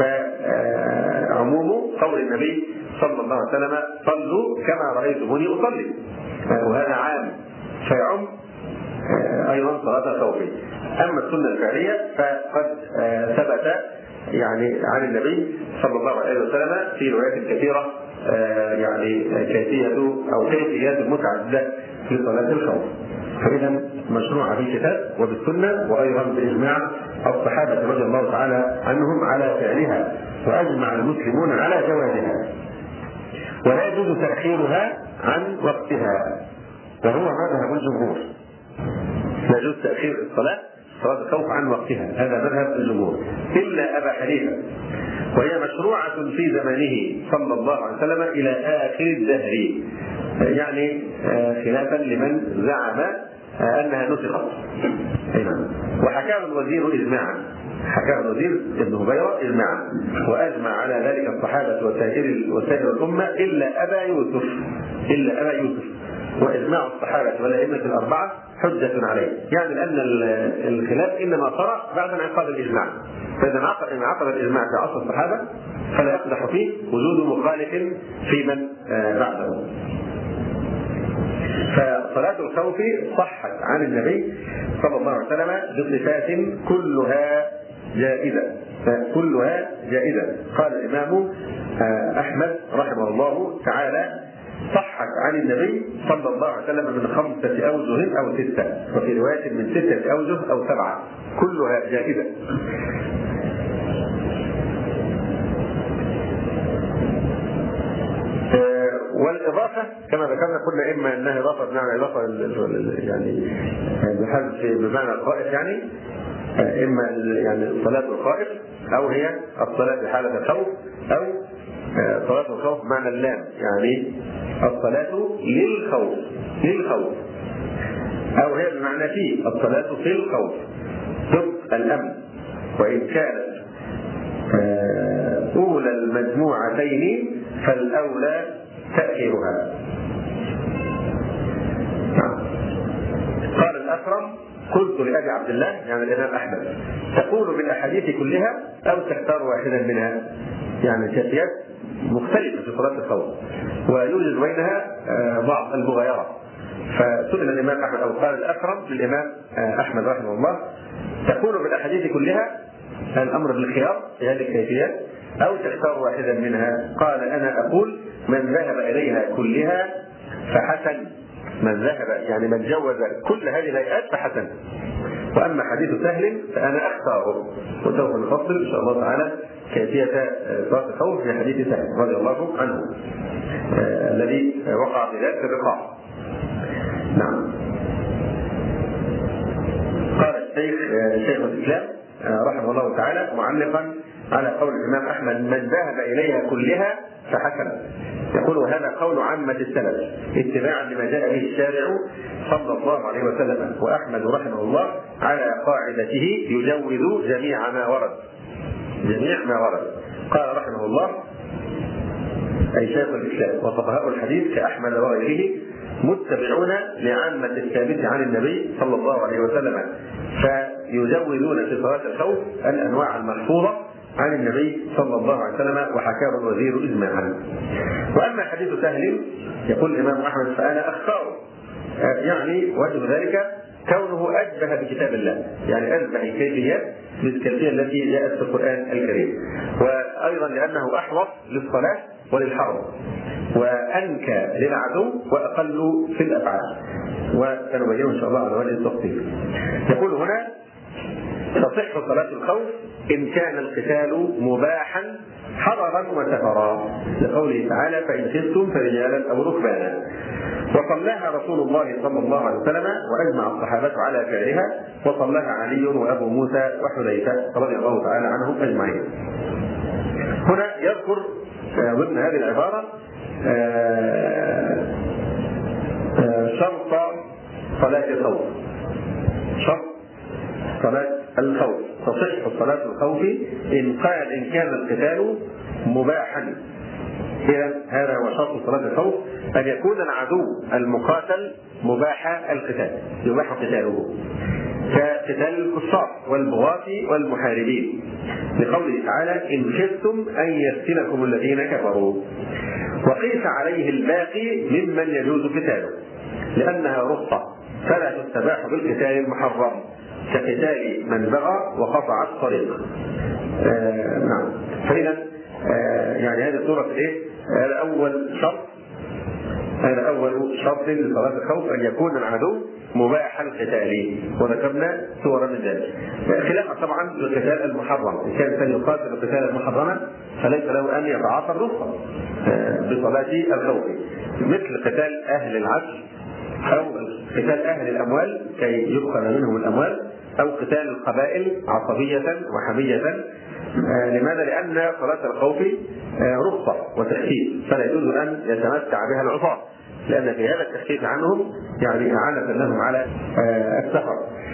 فعموم قول النبي صلى الله عليه وسلم: صلوا كما رأيتموني أصلي، وهذا عام فيعم أيضا صلاة الخوف. أما السنة الفعلية فقد ثبت يعني عن النبي صلى الله عليه وسلم في روايات كثيرة يعني كيفية أو كيفيات متعددة في صلاة الخوف. فإذا مشروعة بالكتاب وبالسنة، وأيضا بإجماع الصحابة رضي الله تعالى عنهم على فعلها، وأجمع المسلمون على جوازها، ولا يجوز تأخيرها عن وقتها، وهو مذهب الجمهور. لا يجوز تأخير الصلاة صلاة الخوف عن وقتها، هذا مذهب الجمهور، إلا أبا حنيفة، وهي مشروعة في زمانه صلى الله عليه وسلم إلى آخر الدهر، يعني خلافا لمن زعم أنها نسخت. وحكاه الوزير إجماعا، حكاه الوزير ابن هبيرة إجماعا، وأجمع على ذلك الصحابة وسائر وسائر الأمة إلا أبا يوسف، إلا أبا يوسف وإجماع الصحابة والأئمة الأربعة حجة عليه، يعني لأن الخلاف إنما صار بعد انعقاد الإجماع، فإذا انعقد الإجماع في عصر الصحابة فلا يقدح فيه وجود مخالف في من بعده. فصلاة الخوف صحت عن النبي صلى الله عليه وسلم بصفات كلها جائزة، كلها جائزة. قال الإمام أحمد رحمه الله تعالى: صحت عن النبي صلى الله عليه وسلم من خمسة أوجه أو ستة، وفي رواية من ستة أوجه أو سبعة، كلها جائزة. والإضافة كما ذكرنا قلنا إما أنها إضافة بمعنى إضافة يعني بحذف بمعنى الخائف، يعني إما يعني صلاة الخائف، أو هي الصلاة بحالة الخوف، أو صلاة الخوف بمعنى اللام، يعني الصلاة للخوف للخوف أو هي بمعنى في الصلاة في الخوف ضد الأمن، وإن كانت أولى المجموعتين فالأولى تأخيرها. قال الأكرم: قلت لأبي عبد الله يعني الإمام أحمد: تقول بالأحاديث كلها أو تختار واحدا منها؟ يعني كيفيات مختلفة في صلاة الخوف ويوجد بينها بعض المغايرة. فسئل الإمام أحمد أو قال الأكرم للإمام أحمد رحمه الله: تقول بالأحاديث كلها هل الأمر بالخيار في هذه الكيفيات أو تختار واحدا منها؟ قال أنا أقول من ذهب إليها كلها فحسن، من ذهب يعني من جوز كل هذه الهيئات فحسن. وأما حديث سهل فأنا أختاره، وسوف نفصل إن شاء الله تعالى كيفية صلاة الخوف في حديث سهل رضي الله عنه آه الذي وقع في ذات الرقاع. نعم. قال الشيخ آه شيخ الإسلام آه رحمه الله تعالى معلقا على قول الإمام أحمد من ذهب إليها كلها فحسن، يقول هذا قول عامة السلف اتباعا لما جاء به الشارع صلى الله عليه وسلم، وأحمد رحمه الله على قاعدته يجوز جميع ما ورد، جميع ما ورد. قال رحمه الله أي شيخ الإسلام وفقهاء الحديث كأحمد وغيره متبعون لعامة الثابت عن النبي صلى الله عليه وسلم، فيجوزون في صلاة الخوف الأنواع المحفوظة عن النبي صلى الله عليه وسلم وحكاه الوزير إجماعا. وأما حديث سهل يقول الإمام أحمد فأنا أختاره، يعني وجه ذلك كونه أشبه بكتاب الله، يعني أشبه الكيفيات بالكيفية التي جاءت في القرآن الكريم، وأيضا لأنه أحوط للصلاة وللحرب وأنكى للعدو وأقل في الأفعال، وسنبينه إن شاء الله على وجه التفصيل. يقول هنا تصح صلاة الخوف إن كان القتال مباحا حضرا وسفرا، لقوله تعالى فإن خفتم فرجالا أو ركبانا، وصلاها رسول الله صلى الله عليه وسلم وأجمع الصحابة على فعلها، وصلاها علي وأبو موسى وحذيفة رضي الله تعالى عنهم أجمعين. هنا يذكر ضمن هذه العبارة شرط صلاة الخوف، شرط صلاة الخوف تصح صلاة الخوف إن قال إن كان القتال مباحا. إذا هذا هو شرط صلاة الخوف، أن يكون العدو المقاتل مباح القتال، يباح قتاله كقتال الكفار والبغاة والمحاربين، لقوله تعالى إن خفتم أن يفتنكم الذين كفروا. وقيس عليه الباقي ممن يجوز قتاله لأنها رخصة فلا تستباح بالقتال المحرم كقتال من بغى وقطع الطريق. آه نعم. فإذا آه يعني هذه الصورة ايه؟ هذا أول شرط، هذا أول شرط لصلاة الخوف أن يكون العدو مباح القتال، وذكرنا صورا من ذلك. خلافا طبعا للقتال المحرم، إن كان الإنسان يقاتل القتال المحرما فليس له أن يتعاطى الرخصة بصلاة الخوف، مثل قتال أهل العدل أو قتال أهل الأموال كي يؤخذ منهم الأموال، أو قتال القبائل عصبية وحمية. لماذا؟ لأن صلاة الخوف رخصة وتخفيف، فلا يجوز أن يتمتع بها العصاة، لأن في هذا التخفيف عنهم يعني إعانة لهم على السفر.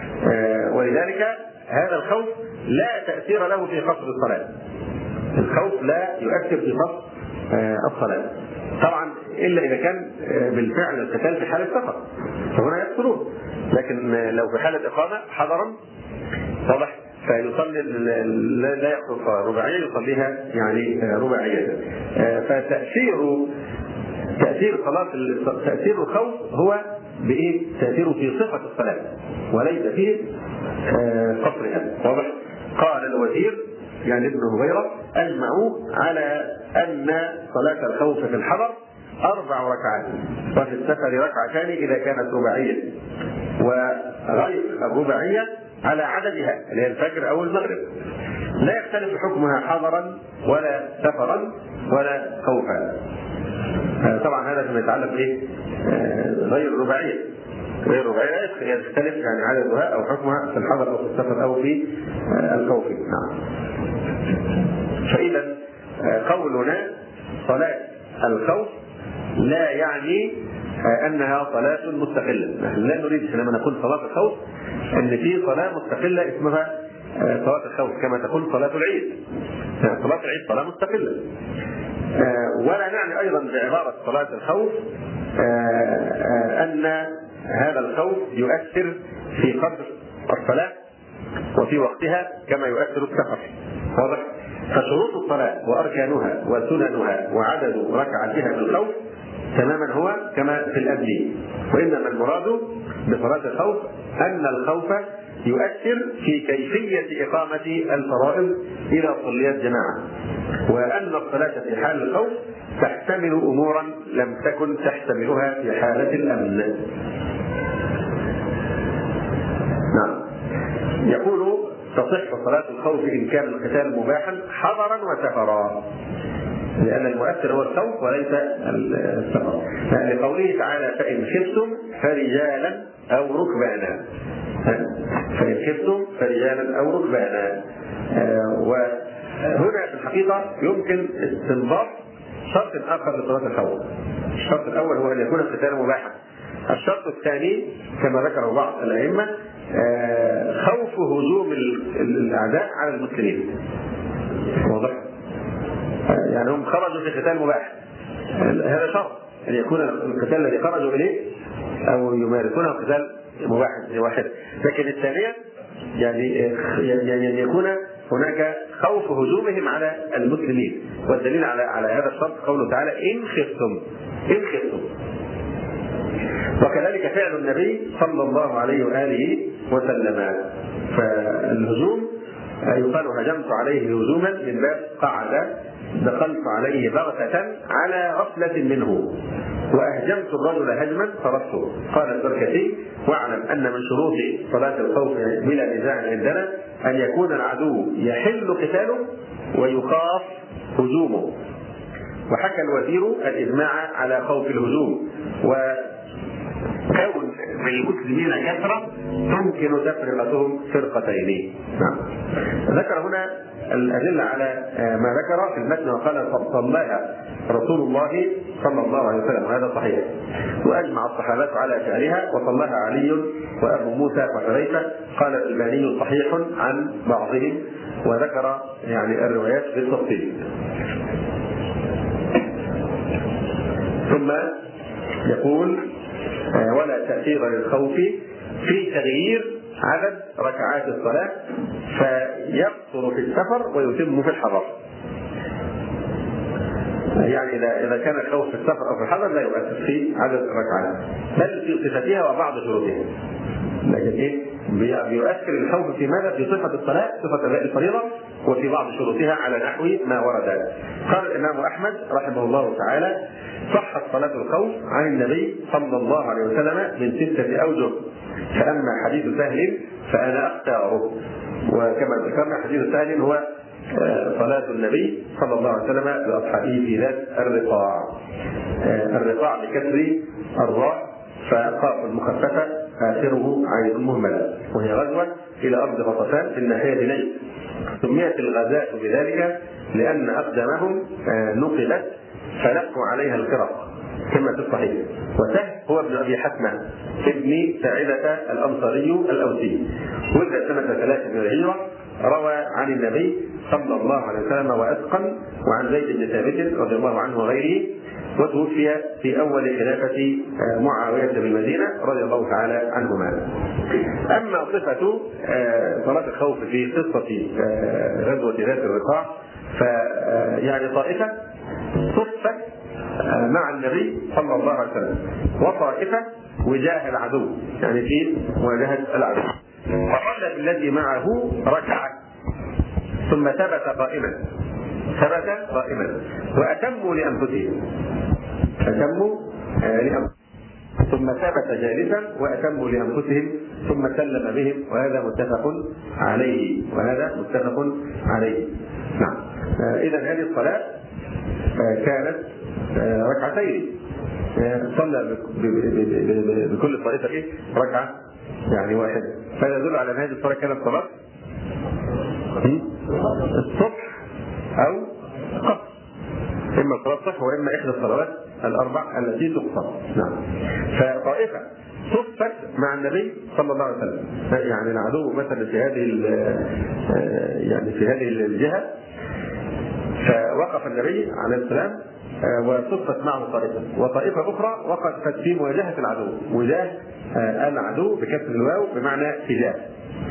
ولذلك هذا الخوف لا تأثير له في قصر الصلاة، الخوف لا يؤثر في قصر الصلاة طبعا، إلا إذا كان بالفعل القتال في حالة سفر فهنا يقصرون، لكن لو في حالة إقامة حضرا واضح فيصلي لا يقصر رباعية، يصليها يعني رباعية. فتأثير تأثير صلاة تأثير الخوف هو بإيه؟ تأثيره في صفة الصلاة وليس في قصرها، واضح. قال الوزير يعني ابن هبيرة أجمعوا على أن صلاة الخوف في الحضر أربع ركعات، وفي السفر ركعتان إذا كانت رباعية، وغير الرباعية على عددها اللي هي الفجر أو المغرب، لا يختلف حكمها حضرا ولا سفرا ولا خوفا. طبعا هذا فيما يتعلق به غير الرباعية، غير الرباعية يختلف يعني عددها أو حكمها في الحضر أو في السفر أو في الخوف. نعم. فإذا قولنا صلاة الخوف لا يعني أنها صلاة مستقلة، نحن لا نريد حينما نقول صلاة الخوف أن في صلاة مستقلة اسمها صلاة الخوف كما تقول صلاة العيد، صلاة العيد صلاة مستقلة. ولا نعني أيضا بعبارة صلاة الخوف أن هذا الخوف يؤثر في قدر الصلاة وفي وقتها كما يؤثر السفر، واضح. فشروط الصلاة وأركانها وسننها وعدد ركعتها في الخوف تماما هو كما في الأمن، وإنما المراد بصلاة الخوف أن الخوف يؤثر في كيفية إقامة الفرائض إذا صليت جماعة، وأن الصلاة في حال الخوف تحتمل أمورا لم تكن تحتملها في حالة الأمن. نعم. يقول تصح صلاة الخوف إن كان القتال مباحا حضرا وسفرا، لأن المؤثر هو الخوف وليس السفر، لقوله تعالى فإن خفتم فرجالا أو ركبانا، فإن خفتم فرجالا أو ركبانا. وهنا في الحقيقة يمكن استنباط شرط آخر لصلاة الخوف. الشرط الأول هو أن يكون القتال مباحا. الشرط الثاني كما ذكره بعض الأئمة خوف هجوم الأعداء على المسلمين. واضح؟ يعني هم خرجوا في قتال مباح، هذا شرط أن يكون القتال الذي خرجوا إليه أو يمارسونه قتال مباح واحد. لكن الثانية يعني يعني أن يكون هناك خوف هجومهم على المسلمين، والدليل على على هذا الشرط قوله تعالى إن خفتم إن خفتم. وكذلك فعل النبي صلى الله عليه وآله وسلم، فالهجوم يقال هجمت عليه هجوما من باب قعد، دخلت عليه بغتة على غفلة منه وأهجمت الرجل هجما فرفته. قال البركتي واعلم أن من شروط صلاة الخوف بلا نزاع عندنا أن يكون العدو يحل قتاله ويخاف هجومه. وحكى الوزير الإجماع على خوف الهجوم، وكون المسلمين كثرة تمكن تفرقتهم فرقتين. نعم. ذكر هنا الأدلة على ما ذكر في المتن وقال صلاها رسول الله صلى الله عليه وسلم، وهذا صحيح، وأجمع الصحابة على فعلها، وصلاها علي وأبو موسى وحذيفة. قال الألباني صحيح عن بعضهم، وذكر يعني الروايات بالتفصيل. ثم يقول ولا تأثير للخوف في تغيير عدد ركعات الصلاة فيقصر في السفر ويتم في الحضر. يعني إذا إذا كان الخوف في السفر أو في الحضر لا يؤثر في عدد الركعات، بل في صفتها وبعض شروطها. لكن إيه بيؤثر الخوف في ماذا؟ في صفة الصلاة، صفة الفريضة، وفي بعض شروطها على نحو ما ورد. قال الإمام أحمد رحمه الله تعالى صحت صلاة الخوف عن النبي صلى الله عليه وسلم من ستة أوجه، فأما حديث سهل فأنا أختاره. وكما ذكرنا حديث سهل هو صلاة النبي صلى الله عليه وسلم لأصحابه في ذات الرقاع. الرقاع بكسر الراء فقاف المخففة آخره عين مهملة، وهي غزوة إلى أرض غطفان في الناحية نجد. سميت الغزاة بذلك لأن أقدامهم نقلت فلقوا عليها الخرق كما في الصحيح. وسهل هو ابن أبي حتمة ابن ساعدة الأنصاري الأوسي، ولد سنة ثلاثة من الهجرة، روى عن النبي صلى الله عليه وسلم وأتقن، وعن زيد بن ثابت رضي الله عنه وغيره، وتوفي في أول خلافة معاوية بالمدينة رضي الله تعالى عنهما. أما صفة صلاة الخوف في قصة غزوة ذات الرقاع فيعني طائفة صفت مع النبي صلى الله عليه وسلم، وطائفة وجاه العدو، يعني في مواجهة العدو. فصلى الذي معه ركعة ثم ثبت قائما ثبت قائما وأتموا لأنفسهم أتموا لأنفسهم ثم ثبت جالسا وأتموا لأنفسهم ثم سلم بهم، وهذا متفق عليه وهذا متفق عليه. نعم. إذا هذه الصلاة كانت ركعتين، صلى بكل طائفة ركعة يعني واحدة، فهذا يدل على أن هذه الصلاة كانت صلاة الصبح أو قصر، إما صلاة الصبح وإما إحدى الصلوات الأربع التي تقصر. نعم. فطائفة صفت مع النبي صلى الله عليه وسلم، يعني العدو مثلا في هذه يعني في هذه الجهة، فوقف النبي عليه السلام وصفت معه طائفة، وطائفة أخرى وقفت في مواجهة العدو، وجاه العدو بكسر الواو بمعنى تجاه.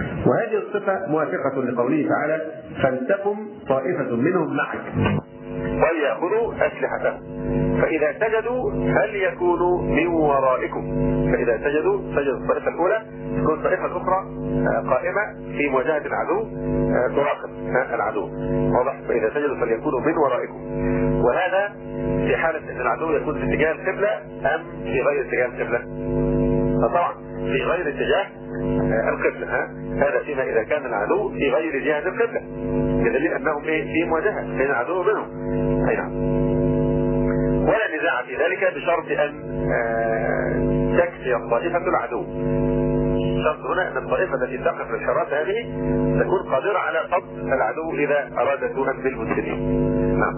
وهذه الصفة موافقة لقوله تعالى فلتقم طائفة منهم معك، وليأخذوا أسلحتهم، فإذا سجدوا فليكونوا من ورائكم. فإذا سجدوا سجد الطائفة الأولى، تكون الطائفة الأخرى قائمة في مواجهة العدو تراقب العدو، واضح؟ فإذا سجدوا فليكونوا من ورائكم. وهذا في حالة أن العدو يكون في اتجاه القبلة أم في غير اتجاه القبلة؟ طبعا في غير اتجاه القبلة. ها؟ هذا فيما إذا كان العدو في غير جهة القبلة، بدليل أنهم إيه؟ في مواجهة بين العدو وبينهم. أي نعم. ولا نزاع في ذلك بشرط أن تكفي الطائفة العدو. الشرط هنا أن الطائفة التي تقف للحراسة هذه تكون قادرة على صد العدو إذا أراد سوءا بالمسلمين. نعم.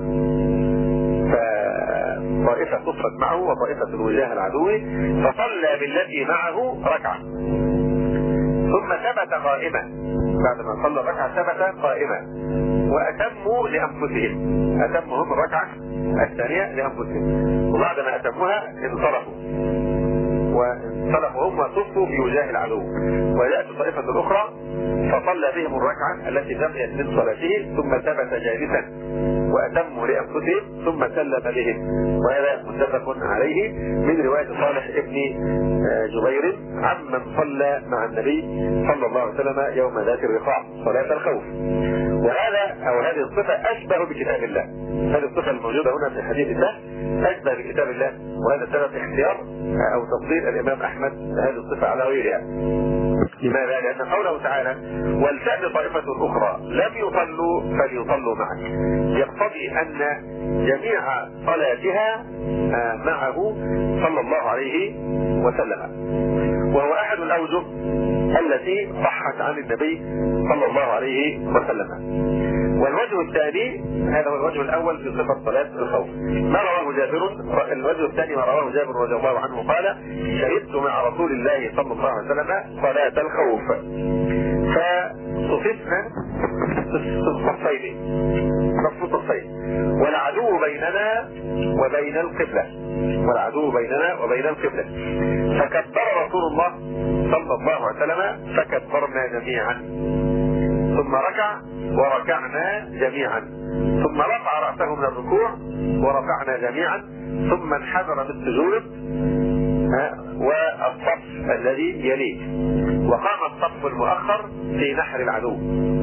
فطائفة صفت معه وطائفة وجاه العدو، فصلى بالتي معه ركعة ثم ثبت قائمة. بعد ما صلى الركعة ثبت قائمة، وأتموا لأنفسهم، أتمهم الركعة الثانية لأنفسهم، وبعد ما أتموها انصرفوا وانصرفوا هم وصفوا في وجاه العدو. وجاءت الطائفة الأخرى فصلى بهم الركعة التي بقيت من صلاته ثم ثبت جالسا وأتموا لأنفسهم ثم سلم بهم. وهذا متفق عليه من رواية صالح ابن جبير عمن صلى مع النبي صلى الله عليه وسلم يوم ذات الرقاع صلاة الخوف. وهذا أو هذه الصفة أشبه بكتاب الله. هذه الصفة الموجودة هنا في الحديث ده أشبه بكتاب الله، وهذا سبب اختيار أو تفضيل الإمام أحمد هذه الصفة على غيرها. لماذا؟ لأن قوله تعالى ولتأت طائفة أخرى لم يصلوا فليصلوا معك، يقتضي أن جميع صلاتها معه صلى الله عليه وسلم، وهو أحد الأوجه التي صحت عن النبي صلى الله عليه وسلم. والوجه الثاني، هذا هو الوجه الأول في صفة صلاة الخوف، ما رواه جابر. الوجه الثاني ما رواه جابر رضي الله عنه قال شهدت مع رسول الله صلى الله عليه وسلم صلاة الخوف فصففنا في الصفين، صف الصفين، والعدو بيننا وبين القبلة، والعدو بيننا وبين القبلة، فكبر رسول الله صلى الله عليه وسلم فكبرنا جميعا، ثم ركع وركعنا جميعا، ثم رفع رأسه من الركوع ورفعنا جميعا، ثم انحدر بالسجود والصف الذي يليه، وقام الصف المؤخر في نحر العدو.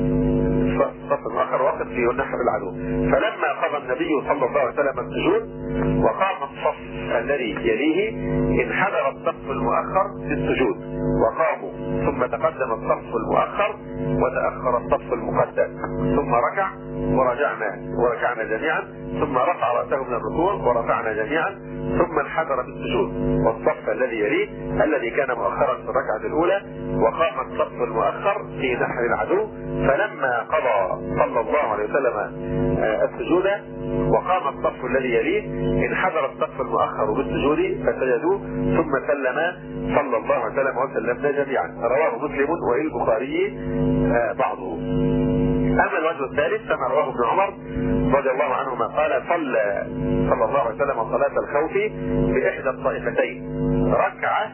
الصف المؤخر واقف في نحر العدو، فلما قضى النبي صلى الله عليه وسلم السجود وقام الصف الذي يليه انحدر الصف المؤخر في السجود وقاموا، ثم تقدم الصف المؤخر وتأخر الصف المقدم، ثم ركع ورجعنا وركعنا جميعا، ثم رفع رأسه من الركوع ورفعنا جميعا، ثم انحدر بالسجود، والصف الذي يليه الذي كان مؤخرا في الركعة الأولى وقام الصف المؤخر في نحر العدو، فلما قضى صلى الله عليه وسلم السجود وقام الصف الذي يليه انحدر الصف المؤخر بالسجود فسجدوا، ثم سلم صلى الله عليه وسلم وسلمنا جميعا. رواه مسلم والبخاري بعضه. أما الوجه الثالث فما رواه ابن عمر رضي الله عنهما قال صلى صلى الله عليه وسلم صلاة الخوف بإحدى الطائفتين ركعة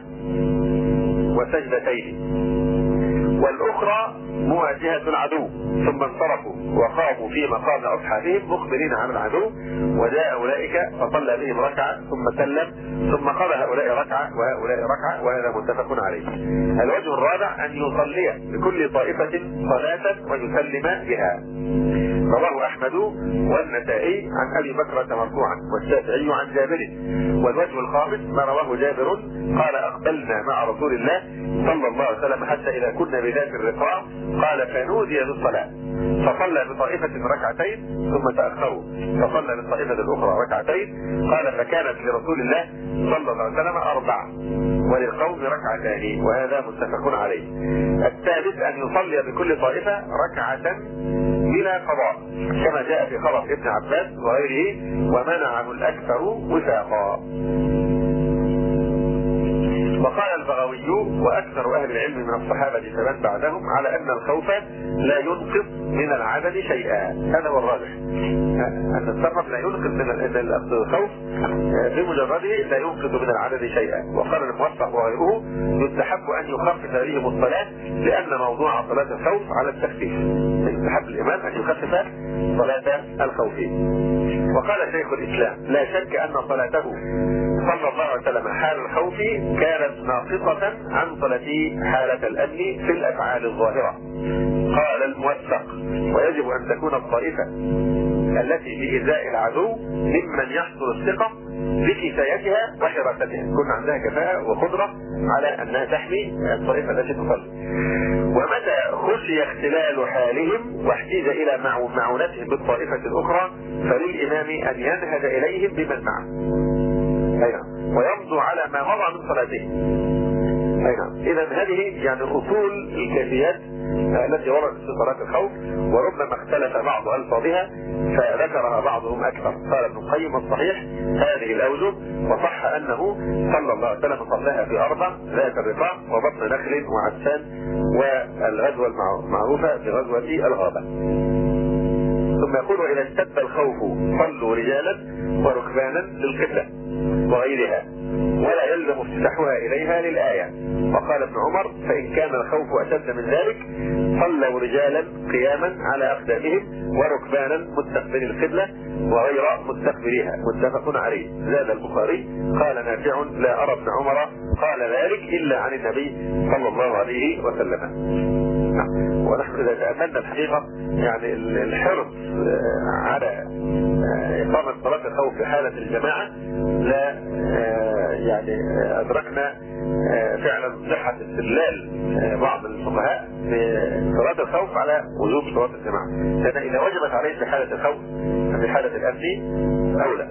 وسجدتين، والأخرى مواجهة العدو، ثم انصرفوا وقاموا في مقام أصحابهم مقبلين على العدو، وجاء أولئك فصلى بهم ركعة ثم سلم، ثم قضى هؤلاء ركعة وهؤلاء ركعة، وهذا متفق عليه. الوجه الرابع أن يصلي بكل طائفة صلاة ويسلم بها. رواه أحمد والنسائي عن أبي بكرة مرفوعا والشافعي عن جابر. والوجه الخامس ما رواه جابر قال أقبلنا مع رسول الله صلى الله عليه وسلم حتى إذا كنا بذات الرقاع قال فنودي بالصلاة فصلى بطائفة ركعتين ثم تأخروا فصلى بالطائفة الأخرى ركعتين، قال فكانت لرسول الله صلى الله عليه وسلم أربع وللقوم ركعتان، وهذا متفق عليه. الثالث أن يصلي بكل طائفة ركعة بلا قضاء كما جاء في خبر ابن عباس وغيره ومنعه الأكثر وفاقا. وقال البغوي البغوي وأكثر أهل العلم من الصحابة فمن بعدهم على أن الخوف لا ينقص من العدد شيئا. هذا هو الراجح، أن السبب لا ينقص من الخوف بمجرده لا ينقص من العدد شيئا. وقال الموفق وغيره يستحب أن يخفف بهم الصلاة لأن موضوع صلاة الخوف على التخفيف، يستحب الإمام أن يخفف صلاة الخوف. وقال شيخ الإسلام لا شك أن صلاته صلى الله عليه وسلم حال الخوف كانت ناقصة عن صلاته حالة الأمن في الأفعال الظاهرة. قال الموثق ويجب أن تكون الطائفة التي بإزاء العدو ممن يحصل الثقة بكفايتها وحراستها، كنا عندها كفاءة وقدرة على أنها تحمي الطائفة التي تصلي. ومتى خشي اختلال حالهم واحتاج إلى معونتهم بالطائفة الأخرى فللإمام أن ينهد إليهم بمن معه ويمضوا على ما مضى من صلاته. إذا هذه يعني أصول الكيفيات التي وردت في صلاة الخوف، وربما اختلف بعض ألفاظها فذكرها بعضهم أكثر. قال ابن القيم الصحيح هذه الأوجه، وصح أنه صلى الله عليه وسلم صلاها في أربع ذات الرقاع وبطن نخل وعسان والغزوة المعروفة بغزوة الغابة. ثم يقول وإذا اشتد الخوف صلوا رجالا وركبانا للقبلة وغيرها ولا يلزم افتتاحها إليها للآية. وقال ابن عمر فإن كان الخوف أشد من ذلك صلوا رجالا قياما على أقدامهم وركبانا مستقبل القبلة وغير مستقبلها، متفق عليه. زاد البخاري قال نافع لا أرى ابن عمر قال ذلك إلا عن النبي صلى الله عليه وسلم. ونحن إذا تأملنا الحقيقة يعني الحرص على إقامة صلاة الخوف في حالة الجماعة لا يعني أدركنا فعلا صحة استدلال بعض الفقهاء بصلاة الخوف على وجوب صلاة الجماعة، لأن إذا وجبت عليه في حالة الخوف في حالة الأمن أولى.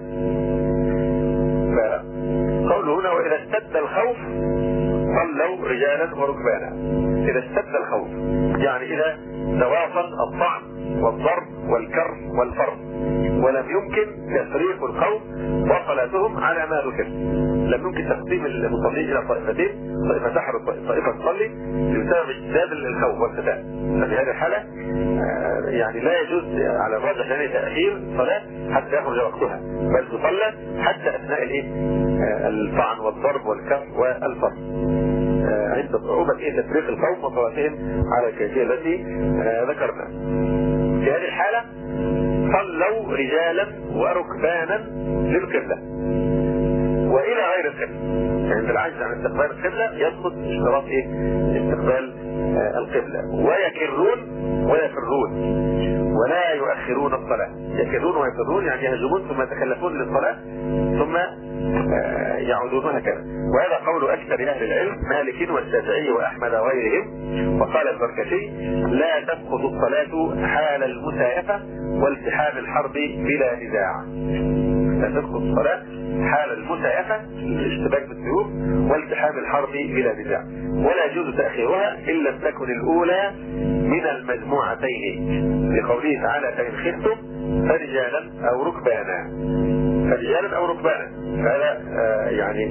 فقوله هنا وإذا اشتد الخوف صلوا رجالا وركبانا. إذا اشتد الخوف يعني إذا تواصل الطعن والضرب والكر والفر ولم يمكن تفريق الخوف وصلاتهم على ما ذكر، لم يمكن تقسيم المصلين إلى طائفتين، طائفة تحرص طائفة تصلي بسبب اشتداد الخوف والفتاة. ففي هذه الحالة يعني لا يجوز على الراجح يعني تأخير صلاة حتى يخرج وقتها، بل تصلى حتى أثناء الايه الطعن والضرب والكر والفر عند صعوبة ايه تفريق القوم وصلاتهم على الكيفية التي ذكرنا. في هذه الحالة صلوا رجالا وركبانا للقبلة وإلى غير القبلة، يعني العجز عن استقبال القبلة يسقط اشتراط ايه استقبال القبلة، ويكرون ويفرون ولا يؤخرون الصلاة. يكرون ويفرون يعني يهجمون ثم يتخلفون للصلاة ثم يعودون هكذا. وهذا قول أكثر أهل العلم مالك والشافعي وأحمد وغيرهم. وقال الزركشي لا تسقط الصلاة حال المسايفة والتحام الحرب بلا نزاع. لا تسقط الصلاة حال المسايفة الاشتباك بالسيوف والتحام الحرب بلا نزاع، ولا يجوز تأخيرها إن لم تكن الأولى من المجموعتين لقوله تعالى فإن خفتم فرجالا أو ركبانا. فرجالا أو ركبانا هذا آه يعني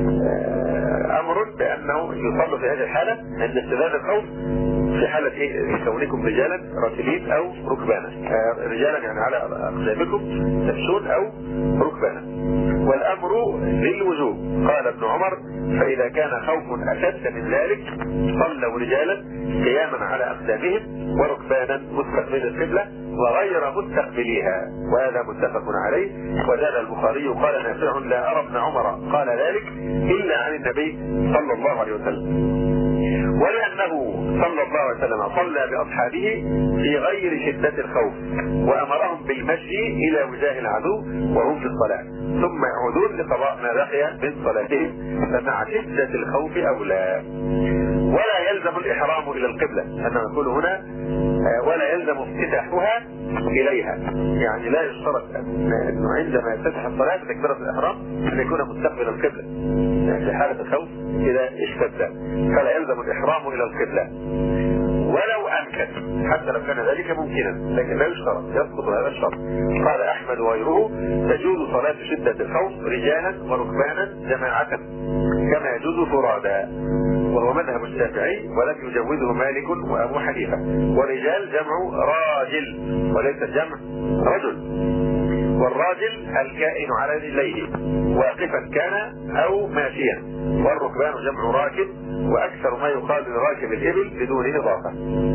آه أمر بأنه يصل في هذه الحالة عند اشتداد الخوف في حالة إيه كونكم رجالا راتبين أو ركبانا. آه رجالا يعني على أقدامكم تمشون أو ركبانا. والأمر للوجوب. قال ابن عمر فإذا كان خوف أشد من ذلك صلوا رجالا قياما على أقدامهم وركبانا مستقبل القبلة وغير مستقبليها، وهذا متفق عليه. وزاد البخاري قال نافع لا أرى ابن عمر قال ذلك إلا عن النبي صلى الله عليه وسلم. ولأنه صلى الله عليه وسلم صلى بأصحابه في غير شدة الخوف وأمرهم بالمشي إلى وجاه العدو وهم في الصلاة ثم يعودون لقضاء ما بقي من صلاتهم، فمع شدة الخوف أولى. ولا يلزم الإحرام إلى القبلة، أنا نقول هنا ولا يلزم افتتاحها إليها، يعني لا يشترط أنه عندما يفتتح الصلاة تكبيرة الإحرام أن يكون مستقبل القبلة، يعني في حالة الخوف إذا اشتد فلا يلزم الإحرام إلى القبلة ولو أمكن، حتى لو كان ذلك ممكنا، لكن لا يشترط، يسقط هذا الشرط. قال أحمد وغيره تجوز صلاة شدة الخوف رجالا وركبانا جماعة كما يجوز فرادا. وهو مذهب الشافعي ولم يجوزه مالك وأبو حنيفة. ورجال جمع راجل وليس جمع رجل، والراجل الكائن على رجليه واقفا كان أو ماشيا، والركبان جمع راكب، وأكثر ما يقال لراكب الإبل بدون إضافة.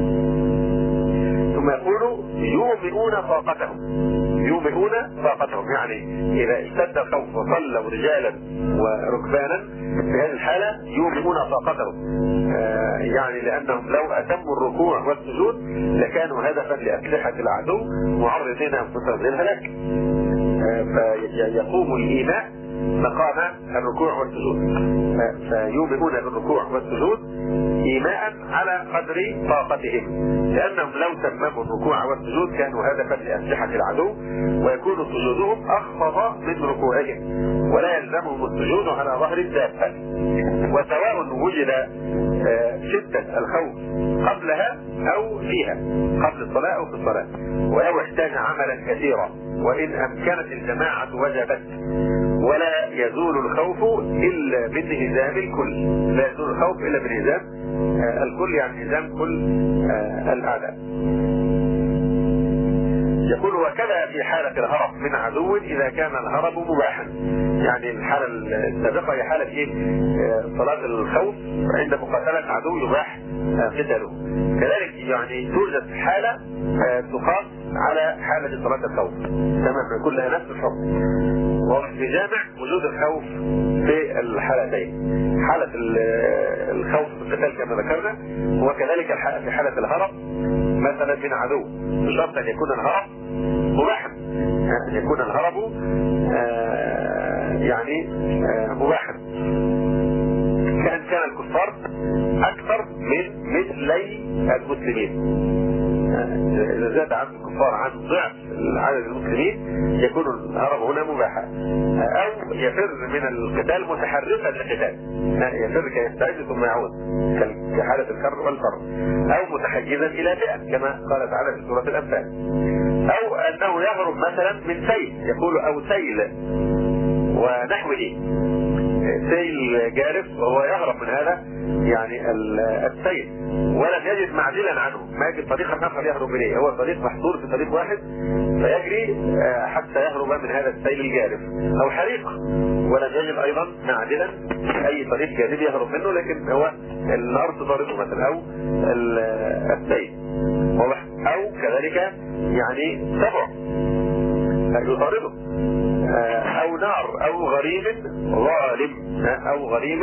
ثم يقول يومئون طاقتهم، يومئون طاقتهم يعني إذا اشتد الخوف وصلوا رجالا وركبانا في هذه الحالة يومئون طاقتهم، آه يعني لأنهم لو أتموا الركوع والسجود لكانوا هدفا لأسلحة العدو معرضين أنفسهم للهلاك، آه فيقوم الإيماء مقام الركوع والسجود، فيؤمنون بالركوع والسجود إيماء على قدر طاقتهم، لأنهم لو تمموا الركوع والسجود كانوا هدفا لأسلحة العدو ويكون سجودهم أخفض من ركوعهم، ولا يلزمهم السجود على ظهر الدابة. وسواء وجد شدة الخوف قبلها أو فيها، قبل الصلاة أو في الصلاة، ولو احتاج عملا كثيرا وإن أمكنت الجماعة وجبت، ولا يزول الخوف إلا بانهزام الكل، لا يزول الخوف إلا بانهزام الكل يعني انهزام كل الأعداء. يقول وكذا في حالة الهرب من عدو إذا كان الهرب مباحا، يعني الحالة السابقة هي حالة إيه؟ صلاة الخوف عند مقاتلة عدو يباح قتاله، كذلك يعني توجد حالة تقاس على حالة صلاة الخوف تمام، كلها نفس الحكم. وبجامع وجود الخوف في الحالتين، حالة الخوف في القتال كما ذكرنا، وكذلك في حالة الهرب مثلا من عدو، بشرط أن يكون الهرب مباحا، أن يكون الهرب آه يعني آه مباحا، كان كان الكفار أكثر من مثلي المسلمين، إذا زاد عدد الكفار عن ضعف عدد المسلمين يكون الهرب هنا مباحا، أو يفر من القتال متحرفا للقتال، يفر كيستعد ثم يعود كحالة الكر والفر، أو متحيزا إلى فئة كما قال تعالى في سورة الأنفال، أو أنه يهرب مثلا من سيل، يقول أو سيل ونحوه، سيل جارف وهو يهرب من هذا يعني السيل، ولم يجد معدلا عنه، ما يجد طريقا اخر يهرب اليه، هو طريق محصور في طريق واحد فيجري حتى يهرب من هذا السيل الجارف، او حريق ولم يجد ايضا معدلا اي طريق جانبي يهرب منه، لكن هو النار تطارده مثلا او السيل واضح، او كذلك يعني سبع يطارده، او نار او غريم ظالم او غريم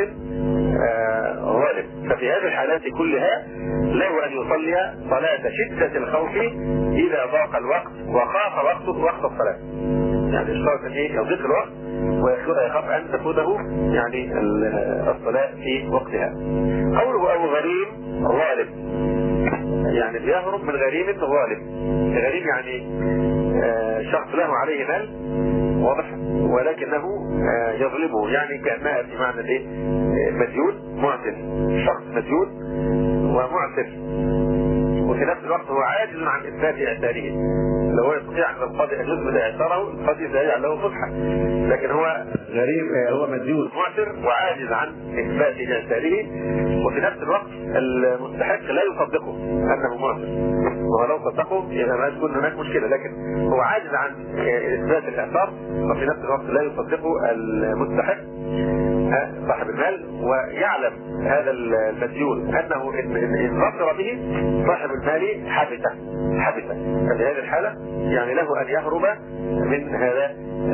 ظالم. ففي هذه الحالات كلها له ان يصلي صلاة شدة الخوف اذا ضاق الوقت وخاف وقت وقت الصلاة، يعني اشترط ايه يضيق الوقت ويخاف ان تفوته يعني الصلاة في وقتها. قوله او غريم ظالم يعني بيهرب من غريم ظالم، غريم يعني شخص له عليه مال واضح ولكنه يظلمه، يعني كأنها في معنى الايه مديون معسر، شخص مديون ومعسر وفي نفس الوقت هو عاجز عن اثبات اعتاره، لو هو يستطيع ان القاضي ان يثبت اعتاره القاضي سيجعل له فسحه، لكن هو غريب هو مديون معسر وعاجز عن اثبات اعتاره، وفي نفس الوقت المستحق لا يصدقه انه معسر، ولو صدقه يبقى ما تكون هناك مشكله، لكن هو عاجز عن اثبات الاعتار وفي نفس الوقت لا يصدقه المستحق صاحب المال، ويعلم هذا المديون انه ان ظفر به صاحب المال حبسه حبسه ففي هذه الحاله يعني له ان يهرب من هذا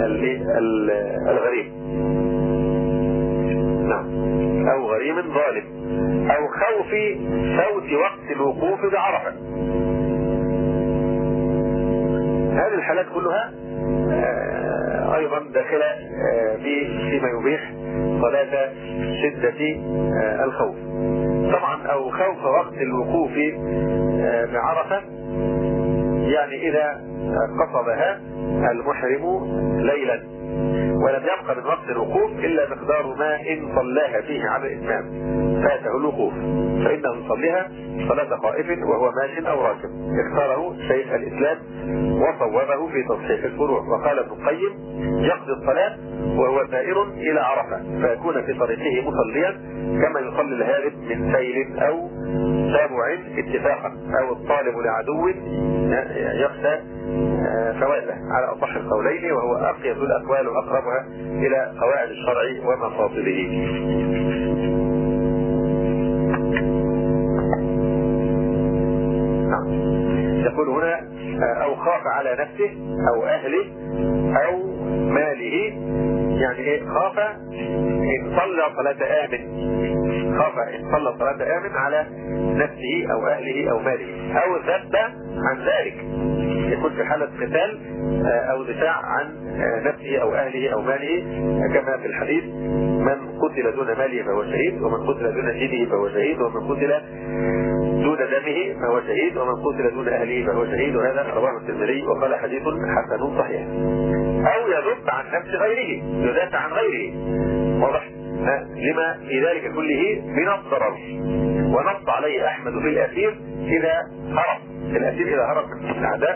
الغريم. نعم، او غريم ظالم، او خوف فوت وقت الوقوف بعرفه. هذه الحالات كلها ايضا داخله فيما يبيح صلاة شدة الخوف. طبعا او خوف وقت الوقوف بعرفة يعني اذا قصدها المحرم ليلا ولم يبق من وقت الوقوف إلا مقدار ما إن صلاها فيه على الإتمام فاته الوقوف، فإنه يصليها صلاة خائف وهو ماش أو راكب. اختاره شيخ الإسلام وصوبه في تصحيح الفروع. وقال ابن القيم: يقضي الصلاة وهو سائر إلى عرفة فيكون في طريقه مصليا كما يصلي الهارب من سيل أو تابع اتفاقا، أو الطالب لعدو يخشى فواته، على أصح القولين، وهو أقيد الأقوال وأقربها إلى قواعد الشرع ومفاصله. يقول هنا: أو خاف على نفسه أو أهله أو ماله. يعني إيه خاف؟ إن صلى صلاة آمن، خاف إن صلى صلاة آمن على نفسه أو أهله أو ماله، أو ذب عن ذلك، يكون في حالة قتال أو دفاع عن نفسه أو أهله أو ماله، كما في الحديث: من قتل دون ماله فهو شهيد، ومن قتل دون دينه فهو شهيد، ومن قتل دون دمه فهو شهيد، ومن قتل دون أهله فهو شهيد. وهذا رواه الترمذي وقال حديث حسن صحيح. أو يذب عن نفس غيره، يدافع عن غيره، واضح؟ لما في ذلك كله من الضرر. ونص عليه أحمد في الأسير إذا هرب، الأسير إذا هرب من الأعداء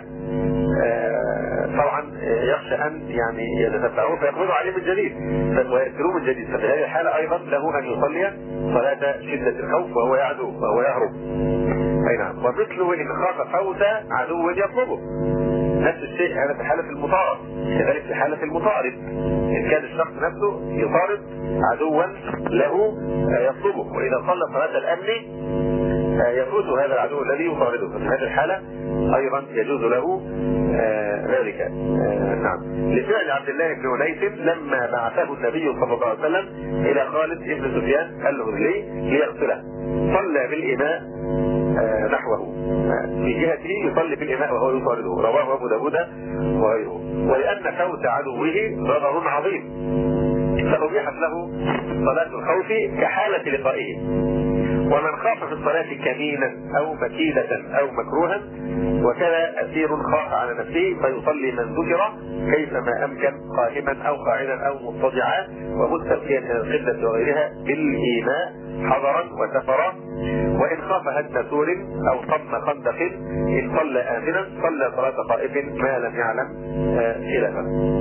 طبعا يخشى أن يعني يتتبعوه فيقبضوا عليه من جديد ويأسروه من جديد، ففي هذه الحالة أيضا له أن يصلي صلاة شدة الخوف وهو يعدو وهو يهرب. أي نعم. ومثله إن خاف فوت عدو يطلبه، نفس الشيء هذا في حالة المطارد، كذلك في حالة المطارد إن كان الشخص نفسه يطارد عدوا له يطلبه، وإذا صلى صلاة الأمن يفوت هذا العدو الذي يطارده، ففي هذه الحالة أيضا يجوز له آه ذلك. آه نعم. لفعل عبد الله بن أنيس لما بعثه النبي صلى الله عليه وسلم إلى خالد بن سفيان الهذلي ليقتله، صلى بالإماء آه نحوه، آه في جهته يصلي بالإماء وهو يطارده، رواه أبو داود وغيره. ولأن فوت عدوه ضرر عظيم فأبيحت له صلاة الخوف كحالة لقائه. ومن خاف في الصلاة كمينا أو مكيدة أو مكروها وكان أسير خاف على نفسه فيصلي من ذكر كيفما أمكن قائما أو قاعدا أو مضطجعا ومستلقيا إلى القبلة وغيرها بالإيماء حضرا وسفرا. وإن خاف هد سور أو صم خندق إن صلى آمنا صلى صلاة خائف ما لم يعلم خلافا.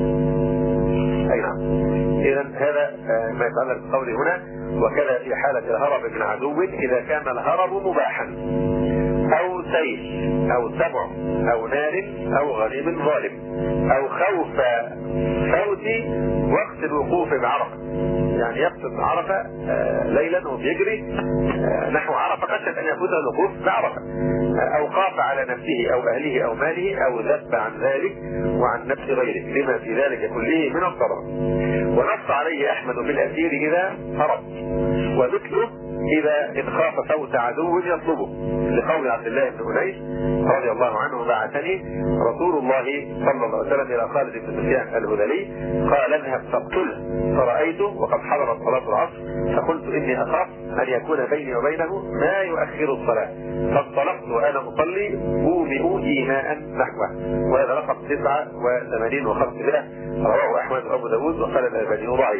أي نعم. إذا هذا ما يتعلق بالقول هنا. وكذا في حالة الهرب من عدو إذا كان الهرب مباحا أو سيف أو سبع أو نار أو غريب ظالم أو خوف فوت وقت الوقوف بعرفة، يعني يقصد عرفة ليلا وبيجري نحو عرفة خشية أن يفوت الوقوف بعرفة، أو خاف على نفسه أو أهله أو ماله أو ذب عن ذلك وعن نفس غيره لما في ذلك كله من الضرر. ونص عليه أحمد بالأسير إذا هرب، ومثله إذا إن خاف فوت عدو يطلبه، لقول عبد الله بن أنيس رضي الله عنه: بعثني رسول الله صلى الله عليه وسلم إلى خالد بن سفيان الهذلي قال اذهب فاقتله، فرأيته وقد حضرت صلاة العصر فقلت إني أخاف أن يكون بيني وبينه ما يؤخر الصلاة، فانطلقت وأنا أصلي أومئ إيماء نحوه. وهذا رقم تسعة وثمانين وخمسمائة، رواه أحمد وأبو داود وقال الألباني ضعيف.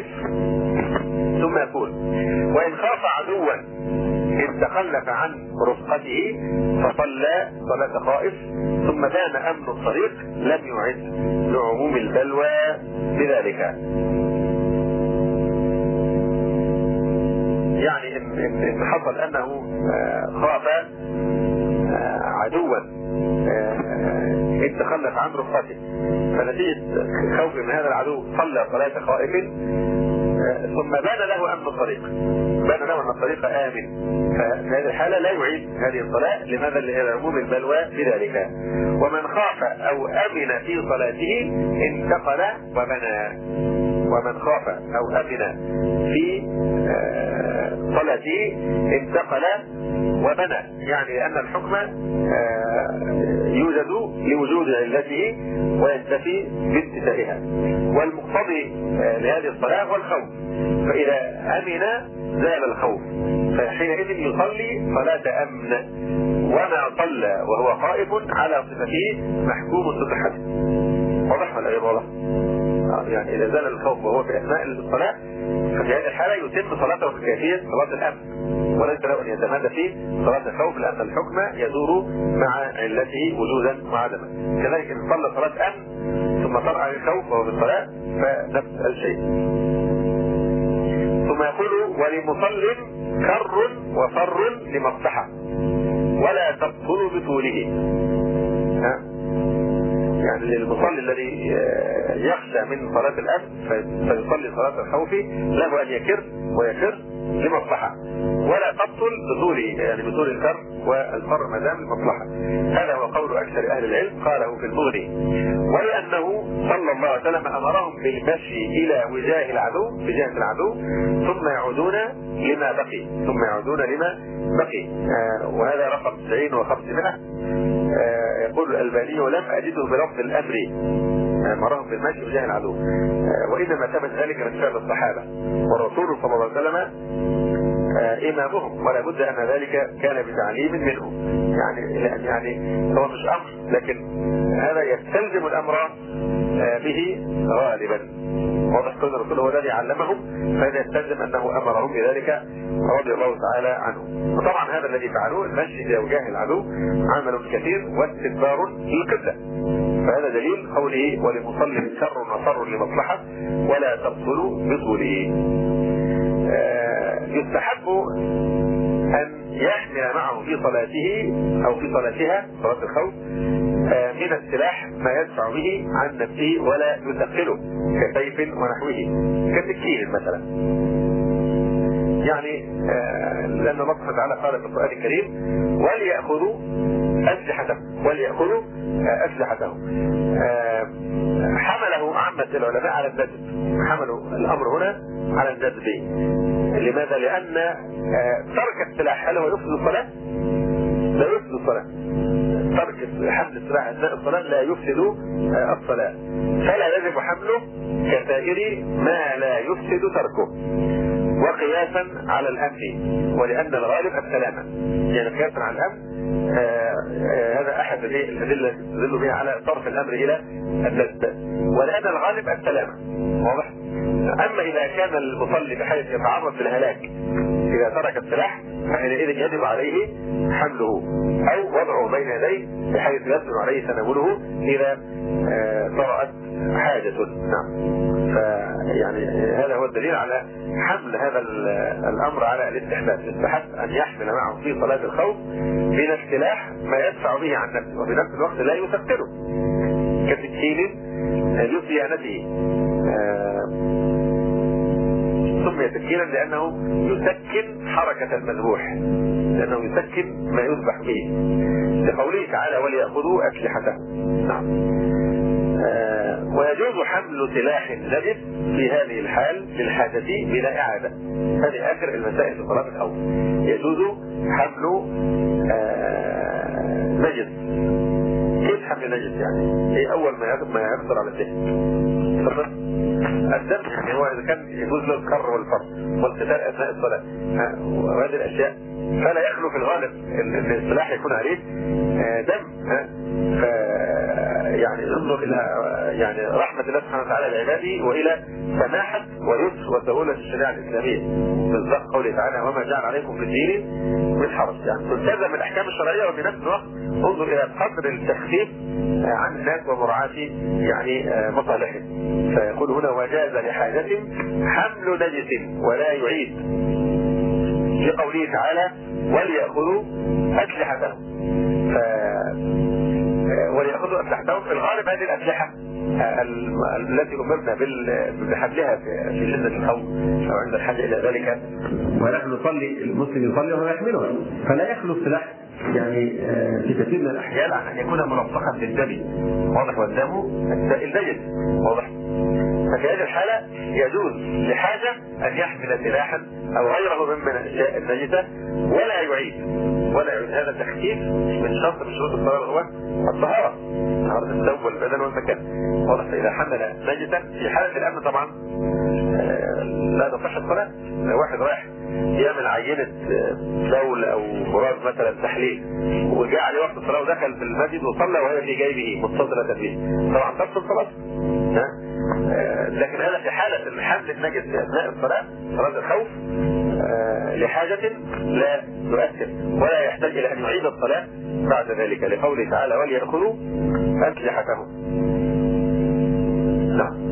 ثم يقول: وإن خاف عدوا إن تخلف عن رفقته فصلى صلاة خائف ثم بان أمن الطريق لم يعد لعموم البلوى بذلك. يعني إن, إن حصل أنه خاف عدوا إن تخلف عن رفقته فنتيجة خوف من هذا العدو صلى صلاة خائف ثم بان له أمن الطريق، بان له أن الطريق آمن، ففي هذه الحالة لا يعيد هذه الصلاة. لماذا؟ لعموم البلوى بذلك. ومن خاف أو أمن في صلاته انتقل وبنى. ومن خاف أو أمن في صلاته انتقل وبنى، يعني لأن الحكم يوجد لوجود علته وينتفي بانتفائها، والمقتضي لهذه الصلاة هو الخوف، فإذا أمن زال الخوف فحينئذ يصلي صلاة أمن، وما صلى وهو خائف على صفته محكوم صفته. واضح ولا غير واضح؟ يعني إذا زال الخوف وهو في أثناء الصلاة ففي هذه الحالة يتم صلاته بكيفية صلاة الأمن، وليس له أن يتمادى في صلاة الخوف، لأن الحكم يدور مع علته وجودا وعدما. كذلك إن صلى صلاة أمن ثم طرأ الخوف وهو بالصلاة فنفس الشيء. ثم يقول ولمصل كر وفر لمصلحة ولا تبطل بطوله. ها؟ يعني للمصلي الذي يخشى من صلاة الأمن فيصلي صلاة الخوف له أن يكر ويكر لمصلحة ولا تبطل بطوله، يعني بطول الكر والفر ما دام المصلحة. هذا هو قول أكثر أهل العلم، قاله في المغني. ولأنه صلى الله عليه وسلم أمرهم بالمشي إلى وجاه العدو وجاه العدو ثم يعودون لما بقي ثم يعودون لما بقي آه وهذا رقم تسعين وخمسمائة. آه يقول الألباني ولم أجده بلفظ الأمر أمرهم بالمشي وجاه العدو، آه وإنما ثبت ذلك من فعل الصحابة، والرسول صلى الله عليه وسلم آه إمامهم، ولا بد أن ذلك كان بتعليم منه. يعني يعني هو مش أمر، لكن هذا يستلزم الأمر آه به غالبا. واضح كل الرسول هو الذي علمهم، فهذا يستلزم أنه أمرهم بذلك رضي الله تعالى عنه. وطبعا هذا الذي فعلوه المشي إلى وجاه العدو عمل كثير واستكبار للقبلة، فهذا دليل قوله ولمصل شر وفر لمصلحة ولا تبطل بطوله. آه يستحب أن يحمل معه في صلاته أو في صلاتها صلاة الخوف آه من السلاح ما يدفع به عن نفسه ولا يثقله كسيف ونحوه كسكين مثلا. يعني آه لأن الله سبحانه وتعالى قال في القرآن الكريم وليأخذوا أسلحتهم وليأخذوا آه أسلحتهم. آه حمله عامة العلماء على الندب، حملوا الأمر هنا على الندب. لماذا؟ لأن آه ترك السلاح هل هو يفسد الصلاة؟ لا يفسد الصلاة. ترك حمل السلاح أثناء الصلاة لا يفسد آه الصلاة، فلا يجب حمله كسائر ما لا يفسد تركه، وقياسا على الأمن، ولأن الغالب السلامة. يعني قياسا على الأمن آه آه هذا أحد الأدلة تدل بها على صرف الأمر إلى الندب، ولأن الغالب السلامة. واضح؟ أما إذا كان المصلي بحيث يتعرض للهلاك إذا ترك السلاح فحينئذ يجب عليه حمله أو وضعه بين يديه بحيث يسهل عليه تناوله إذا آه طرأت حاجة. نعم. فيعني هذا هو الدليل على حمل هذا الأمر على الاستحباب. يستحب أن يحمل معه في صلاة الخوف من السلاح ما يدفع به عن نفسه وفي نفس الوقت لا يثقله كسكين لصيانته. سمي سكينا لأنه يسكن حركة المذبوح، لأنه يسكن ما يذبح به، لقوله تعالى وليأخذوا أسلحتهم. نعم. آه ويجوز حمل سلاح نجس في هذه الحال للحاجة بلا إعادة. هذه آخر المسائل في صلاة الخوف. يجوز حمل آه نجس. كيف حمل نجس؟ يعني هي أول ما ما يقدر على الدم. الدم يعني هو إذا كان يجوز له الكر والفر والقتال أثناء الصلاة وهذه الأشياء، فلا يخلو في الغالب ان السلاح يكون عليه دم. ف يعني انظر الى يعني رحمه الله سبحانه وتعالى لعباده والى سماحه ويسر وسهوله الشريعه الاسلاميه. بالضبط قوله تعالى وما جعل عليكم في الدين من حرج، يعني تلتزم الاحكام الشرعيه وفي نفس الوقت انظر الى قدر التخفيف عن الناس ومراعاه يعني مصالحهم. فيقول هنا وجاز لحاجه حمل نجس ولا يعيد، في قوله تعالى وليأخذوا أسلحتهم. ف... وليأخذوا أسلحتهم في الغالب هذه الأسلحة التي أمرنا بحملها في شدة الخوف أو عند الحاجة إلى ذلك. ونحن نصلي المسلم يصلي وهو يحملها، فلا يخلو السلاح يعني في كثير من الأحيان عن أن يكون ملصقا بالدم. واضح؟ والدم السائل نجس. واضح؟ ففي هذه الحالة يجوز لحاجة أن يحمل سلاحا أو غيره ممن الأشياء النجسة ولا يعيد ولا يعيد. هذا تخفيف من شرط من شروط الصلاة هو الطهارة، طهارة الثوب والبدن والمكان. واضح؟ فإذا حمل نجسا في حالة الأمن طبعا لا تصح الصلاة. لو واحد رايح يعمل عينه بول او براز مثلا تحليل وجاء عليه وقت الصلاه ودخل في المسجد وصلى وهي في جيبه متصله به، طبعا تبطل صلاته. لكن هذا في حاله الحمل النجس في اثناء الصلاه، صلاه الخوف، لحاجه لا تؤثر ولا يحتاج الى ان يعيد الصلاه بعد ذلك، لقوله تعالى وليأخذوا أسلحتهم. نعم.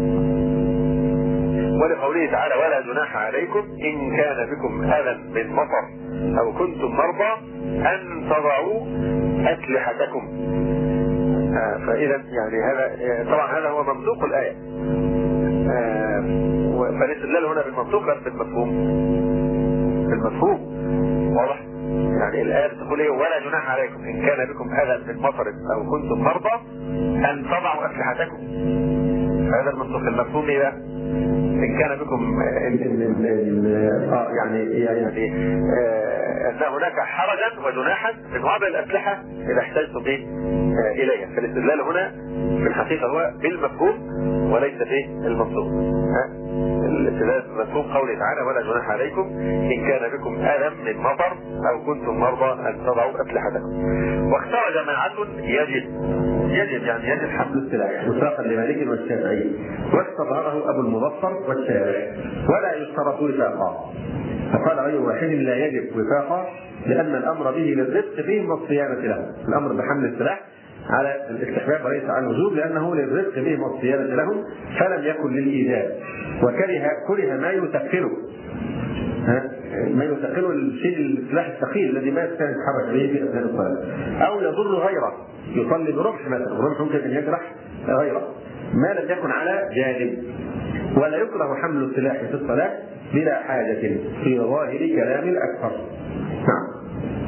ولقوله تعالى ولا جناح عليكم إن كان بكم أذى من مطر أو كنتم مرضى أن تضعوا أسلحتكم. آه فإذا يعني هذا طبعا هذا هو منطوق الآية، آه فالاستدلال هنا بالمنطوق بل بالمفهوم. بالمفهوم واضح؟ يعني الآية بتقول ايه؟ ولا جناح عليكم إن كان بكم أذى من مطر أو كنتم مرضى أن تضعوا أسلحتكم. هذا المنطوق. المفهوم ايه بقى؟ إن كان بكم اه يعني يعني آه أن هناك حرجا وجناحا من وضع الأسلحة إذا احتجتم ايه آه إليها. فالاستدلال هنا في الحقيقة هو بالمفهوم وليس به المنطوق. ها؟ الاستدلال بمفهوم قوله تعالى ولا جناح عليكم إن كان بكم أذى من مطر أو كنتم مرضى أن تضعوا أسلحتكم. واختار جماعة يجب يجب يعني يجب حمل السلاح وفاقا لمالك والشافعي واستظهره أبو المظفر والشارع ولا يشترط وفاقا. فقال غير واحد لا يجب وفاقا لأن الأمر به للرفق فيه والصيانة له. الأمر بحمل السلاح على الاستحباب وليس على الوجوب لأنه للرفق به والصيانة له فلم يكن للإيجاب، وكره كره ما يثقله ما يثقله الشيء السلاح الثقيل الذي ما يستطيع يتحرك به في أثناء الصلاة أو يضر غيره يصلي برمح مثلا، الرمح ممكن أن يجرح غيره ما لم يكن على جانب. ولا يكره حمل السلاح في الصلاة بلا حاجة في ظاهر كلام الأكثر. نعم.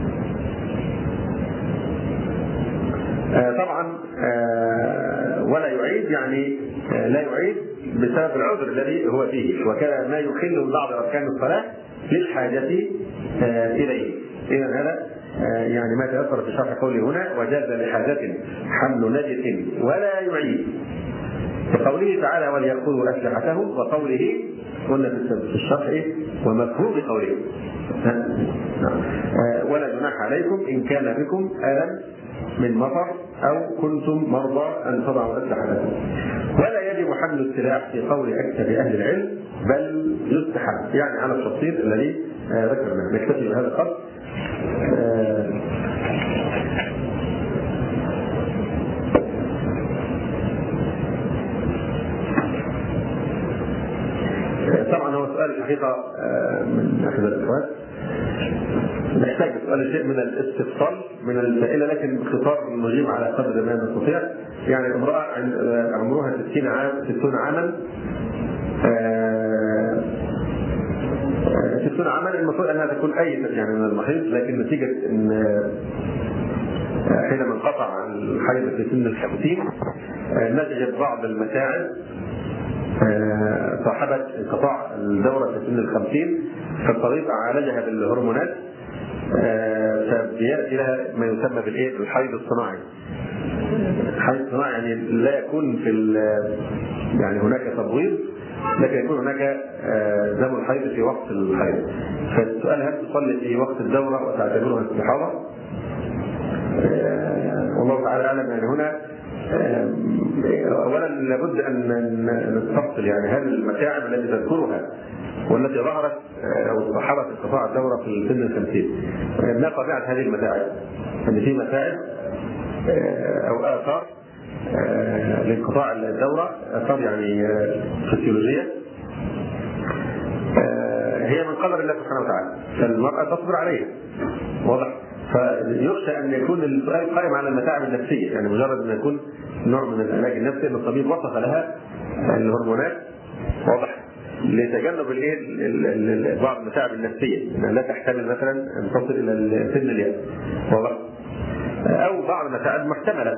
آه طبعا آه ولا يعيد يعني آه لا يعيد بسبب العذر الذي هو فيه، وكان ما يخل من بعض أركان الصلاة للحاجة آه إليه. إذا هذا آه يعني ما تأثر في شرح قوله هنا وجاز لحاجة حمل نجس ولا يعيد. وقوله تعالى وليأخذوا أسلحتهم وقوله قلنا في الشرح ومفهوم قوله آه ولا جناح عليكم إن كان بكم ألم من مطر أو كنتم مرضى أن تضعوا أسلحتكم. ولا يجب حمل السلاح في قول أكثر أهل العلم بل يستحب يعني على التفصيل الذي آه ذكرناه. نكتفي بهذا القدر. آه طبعا هو سؤال الحقيقة آه من أحد الأخوات نحتاج سؤال شيء من الاستفصال من السائلة، لكن باختصار نجيب على قدر ما نستطيع. يعني امرأة عمرها ستين عام ستون عاما ستون عاما المفروض أنها تكون أيسة يعني من المحيض، لكن نتيجة أن حينما انقطع الحيض في سن الخمسين نتجت بعض المتاعب صاحبت انقطاع الدورة في سن الخمسين، فالطبيب عالجها بالهرمونات فبيأتي لها ما يسمى بالايه الحيض الصناعي. الحيض الصناعي يعني لا يكون في يعني هناك تبويض لكن يكون هناك دم الحيض في وقت الحيض. فالسؤال هل تصلي في وقت الدورة وتعتبرها استحاضة؟ والله تعالى اعلم. يعني هنا اولا لابد ان نستفصل يعني هل المتاعب التي تذكرها والتي ظهرت او صاحبت انقطاع الدوره في سن الخمسين ما طبيعه هذه المتاعب؟ ان في متاعب او اثار لانقطاع الدوره، اثار يعني فسيولوجيه هي من قدر الله سبحانه وتعالى، فالمراه تصبر عليها واضح. فيخشى ان يكون السؤال قائم على المتاعب النفسيه، يعني مجرد ان يكون نوع من العلاج النفسي ان الطبيب وصف لها الهرمونات واضح لتجنب الايه بعض المتاعب النفسيه انها لا تحتمل مثلا ان تصل الى سن اليأس واضح، او بعض المتاعب محتمله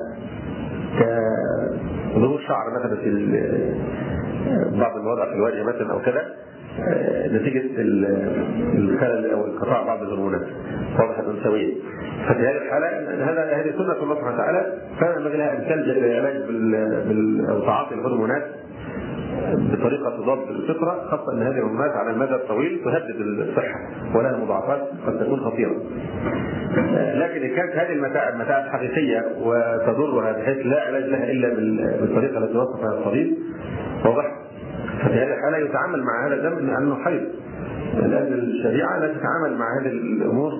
كظهور شعر مثلا في بعض المواضع في الوجه مثلا او كذا نتيجه الخلل او انقطاع بعض الهرمونات واضح الانثويه. ففي هذه الحاله هذا هذه سنه الله سبحانه وتعالى، فينبغي لها ان تلجا الى العلاج بال او تعاطي الهرمونات بطريقه تضاد الفطره، خاصه ان هذه الهرمونات على المدى الطويل تهدد الصحه ولها مضاعفات قد تكون خطيره. لكن إن كانت هذه المتاعب متاعب حقيقيه وتضرها بحيث لا علاج لها الا بالطريقه التي وصفها الطبيب واضح، ففي هذه الحاله يتعامل مع هذا الدم لانه حيض، لان الشريعه لا تتعامل مع هذه الامور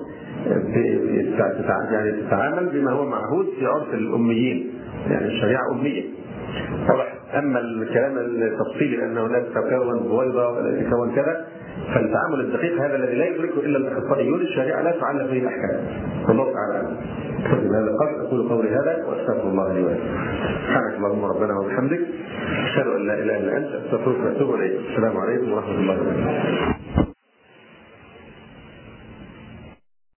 يعني تتعامل بما هو معهود في عرف الاميين، يعني الشريعه اميه واضح. اما الكلام التفصيلي ان هناك تكون بويضه ولا تكون كذا، فالتعامل الدقيق هذا الذي لا يدركه الا الاخصائيون، الشريعه لا تعلق به الاحكام. والله تعالى اعلم. بهذا القدر اقول قولي هذا واستغفر الله لي ولكم. سبحانك اللهم ربنا وبحمدك، اشهد ان لا اله الا انت، استغفرك واتوب اليك. السلام عليكم ورحمه الله وبركاته.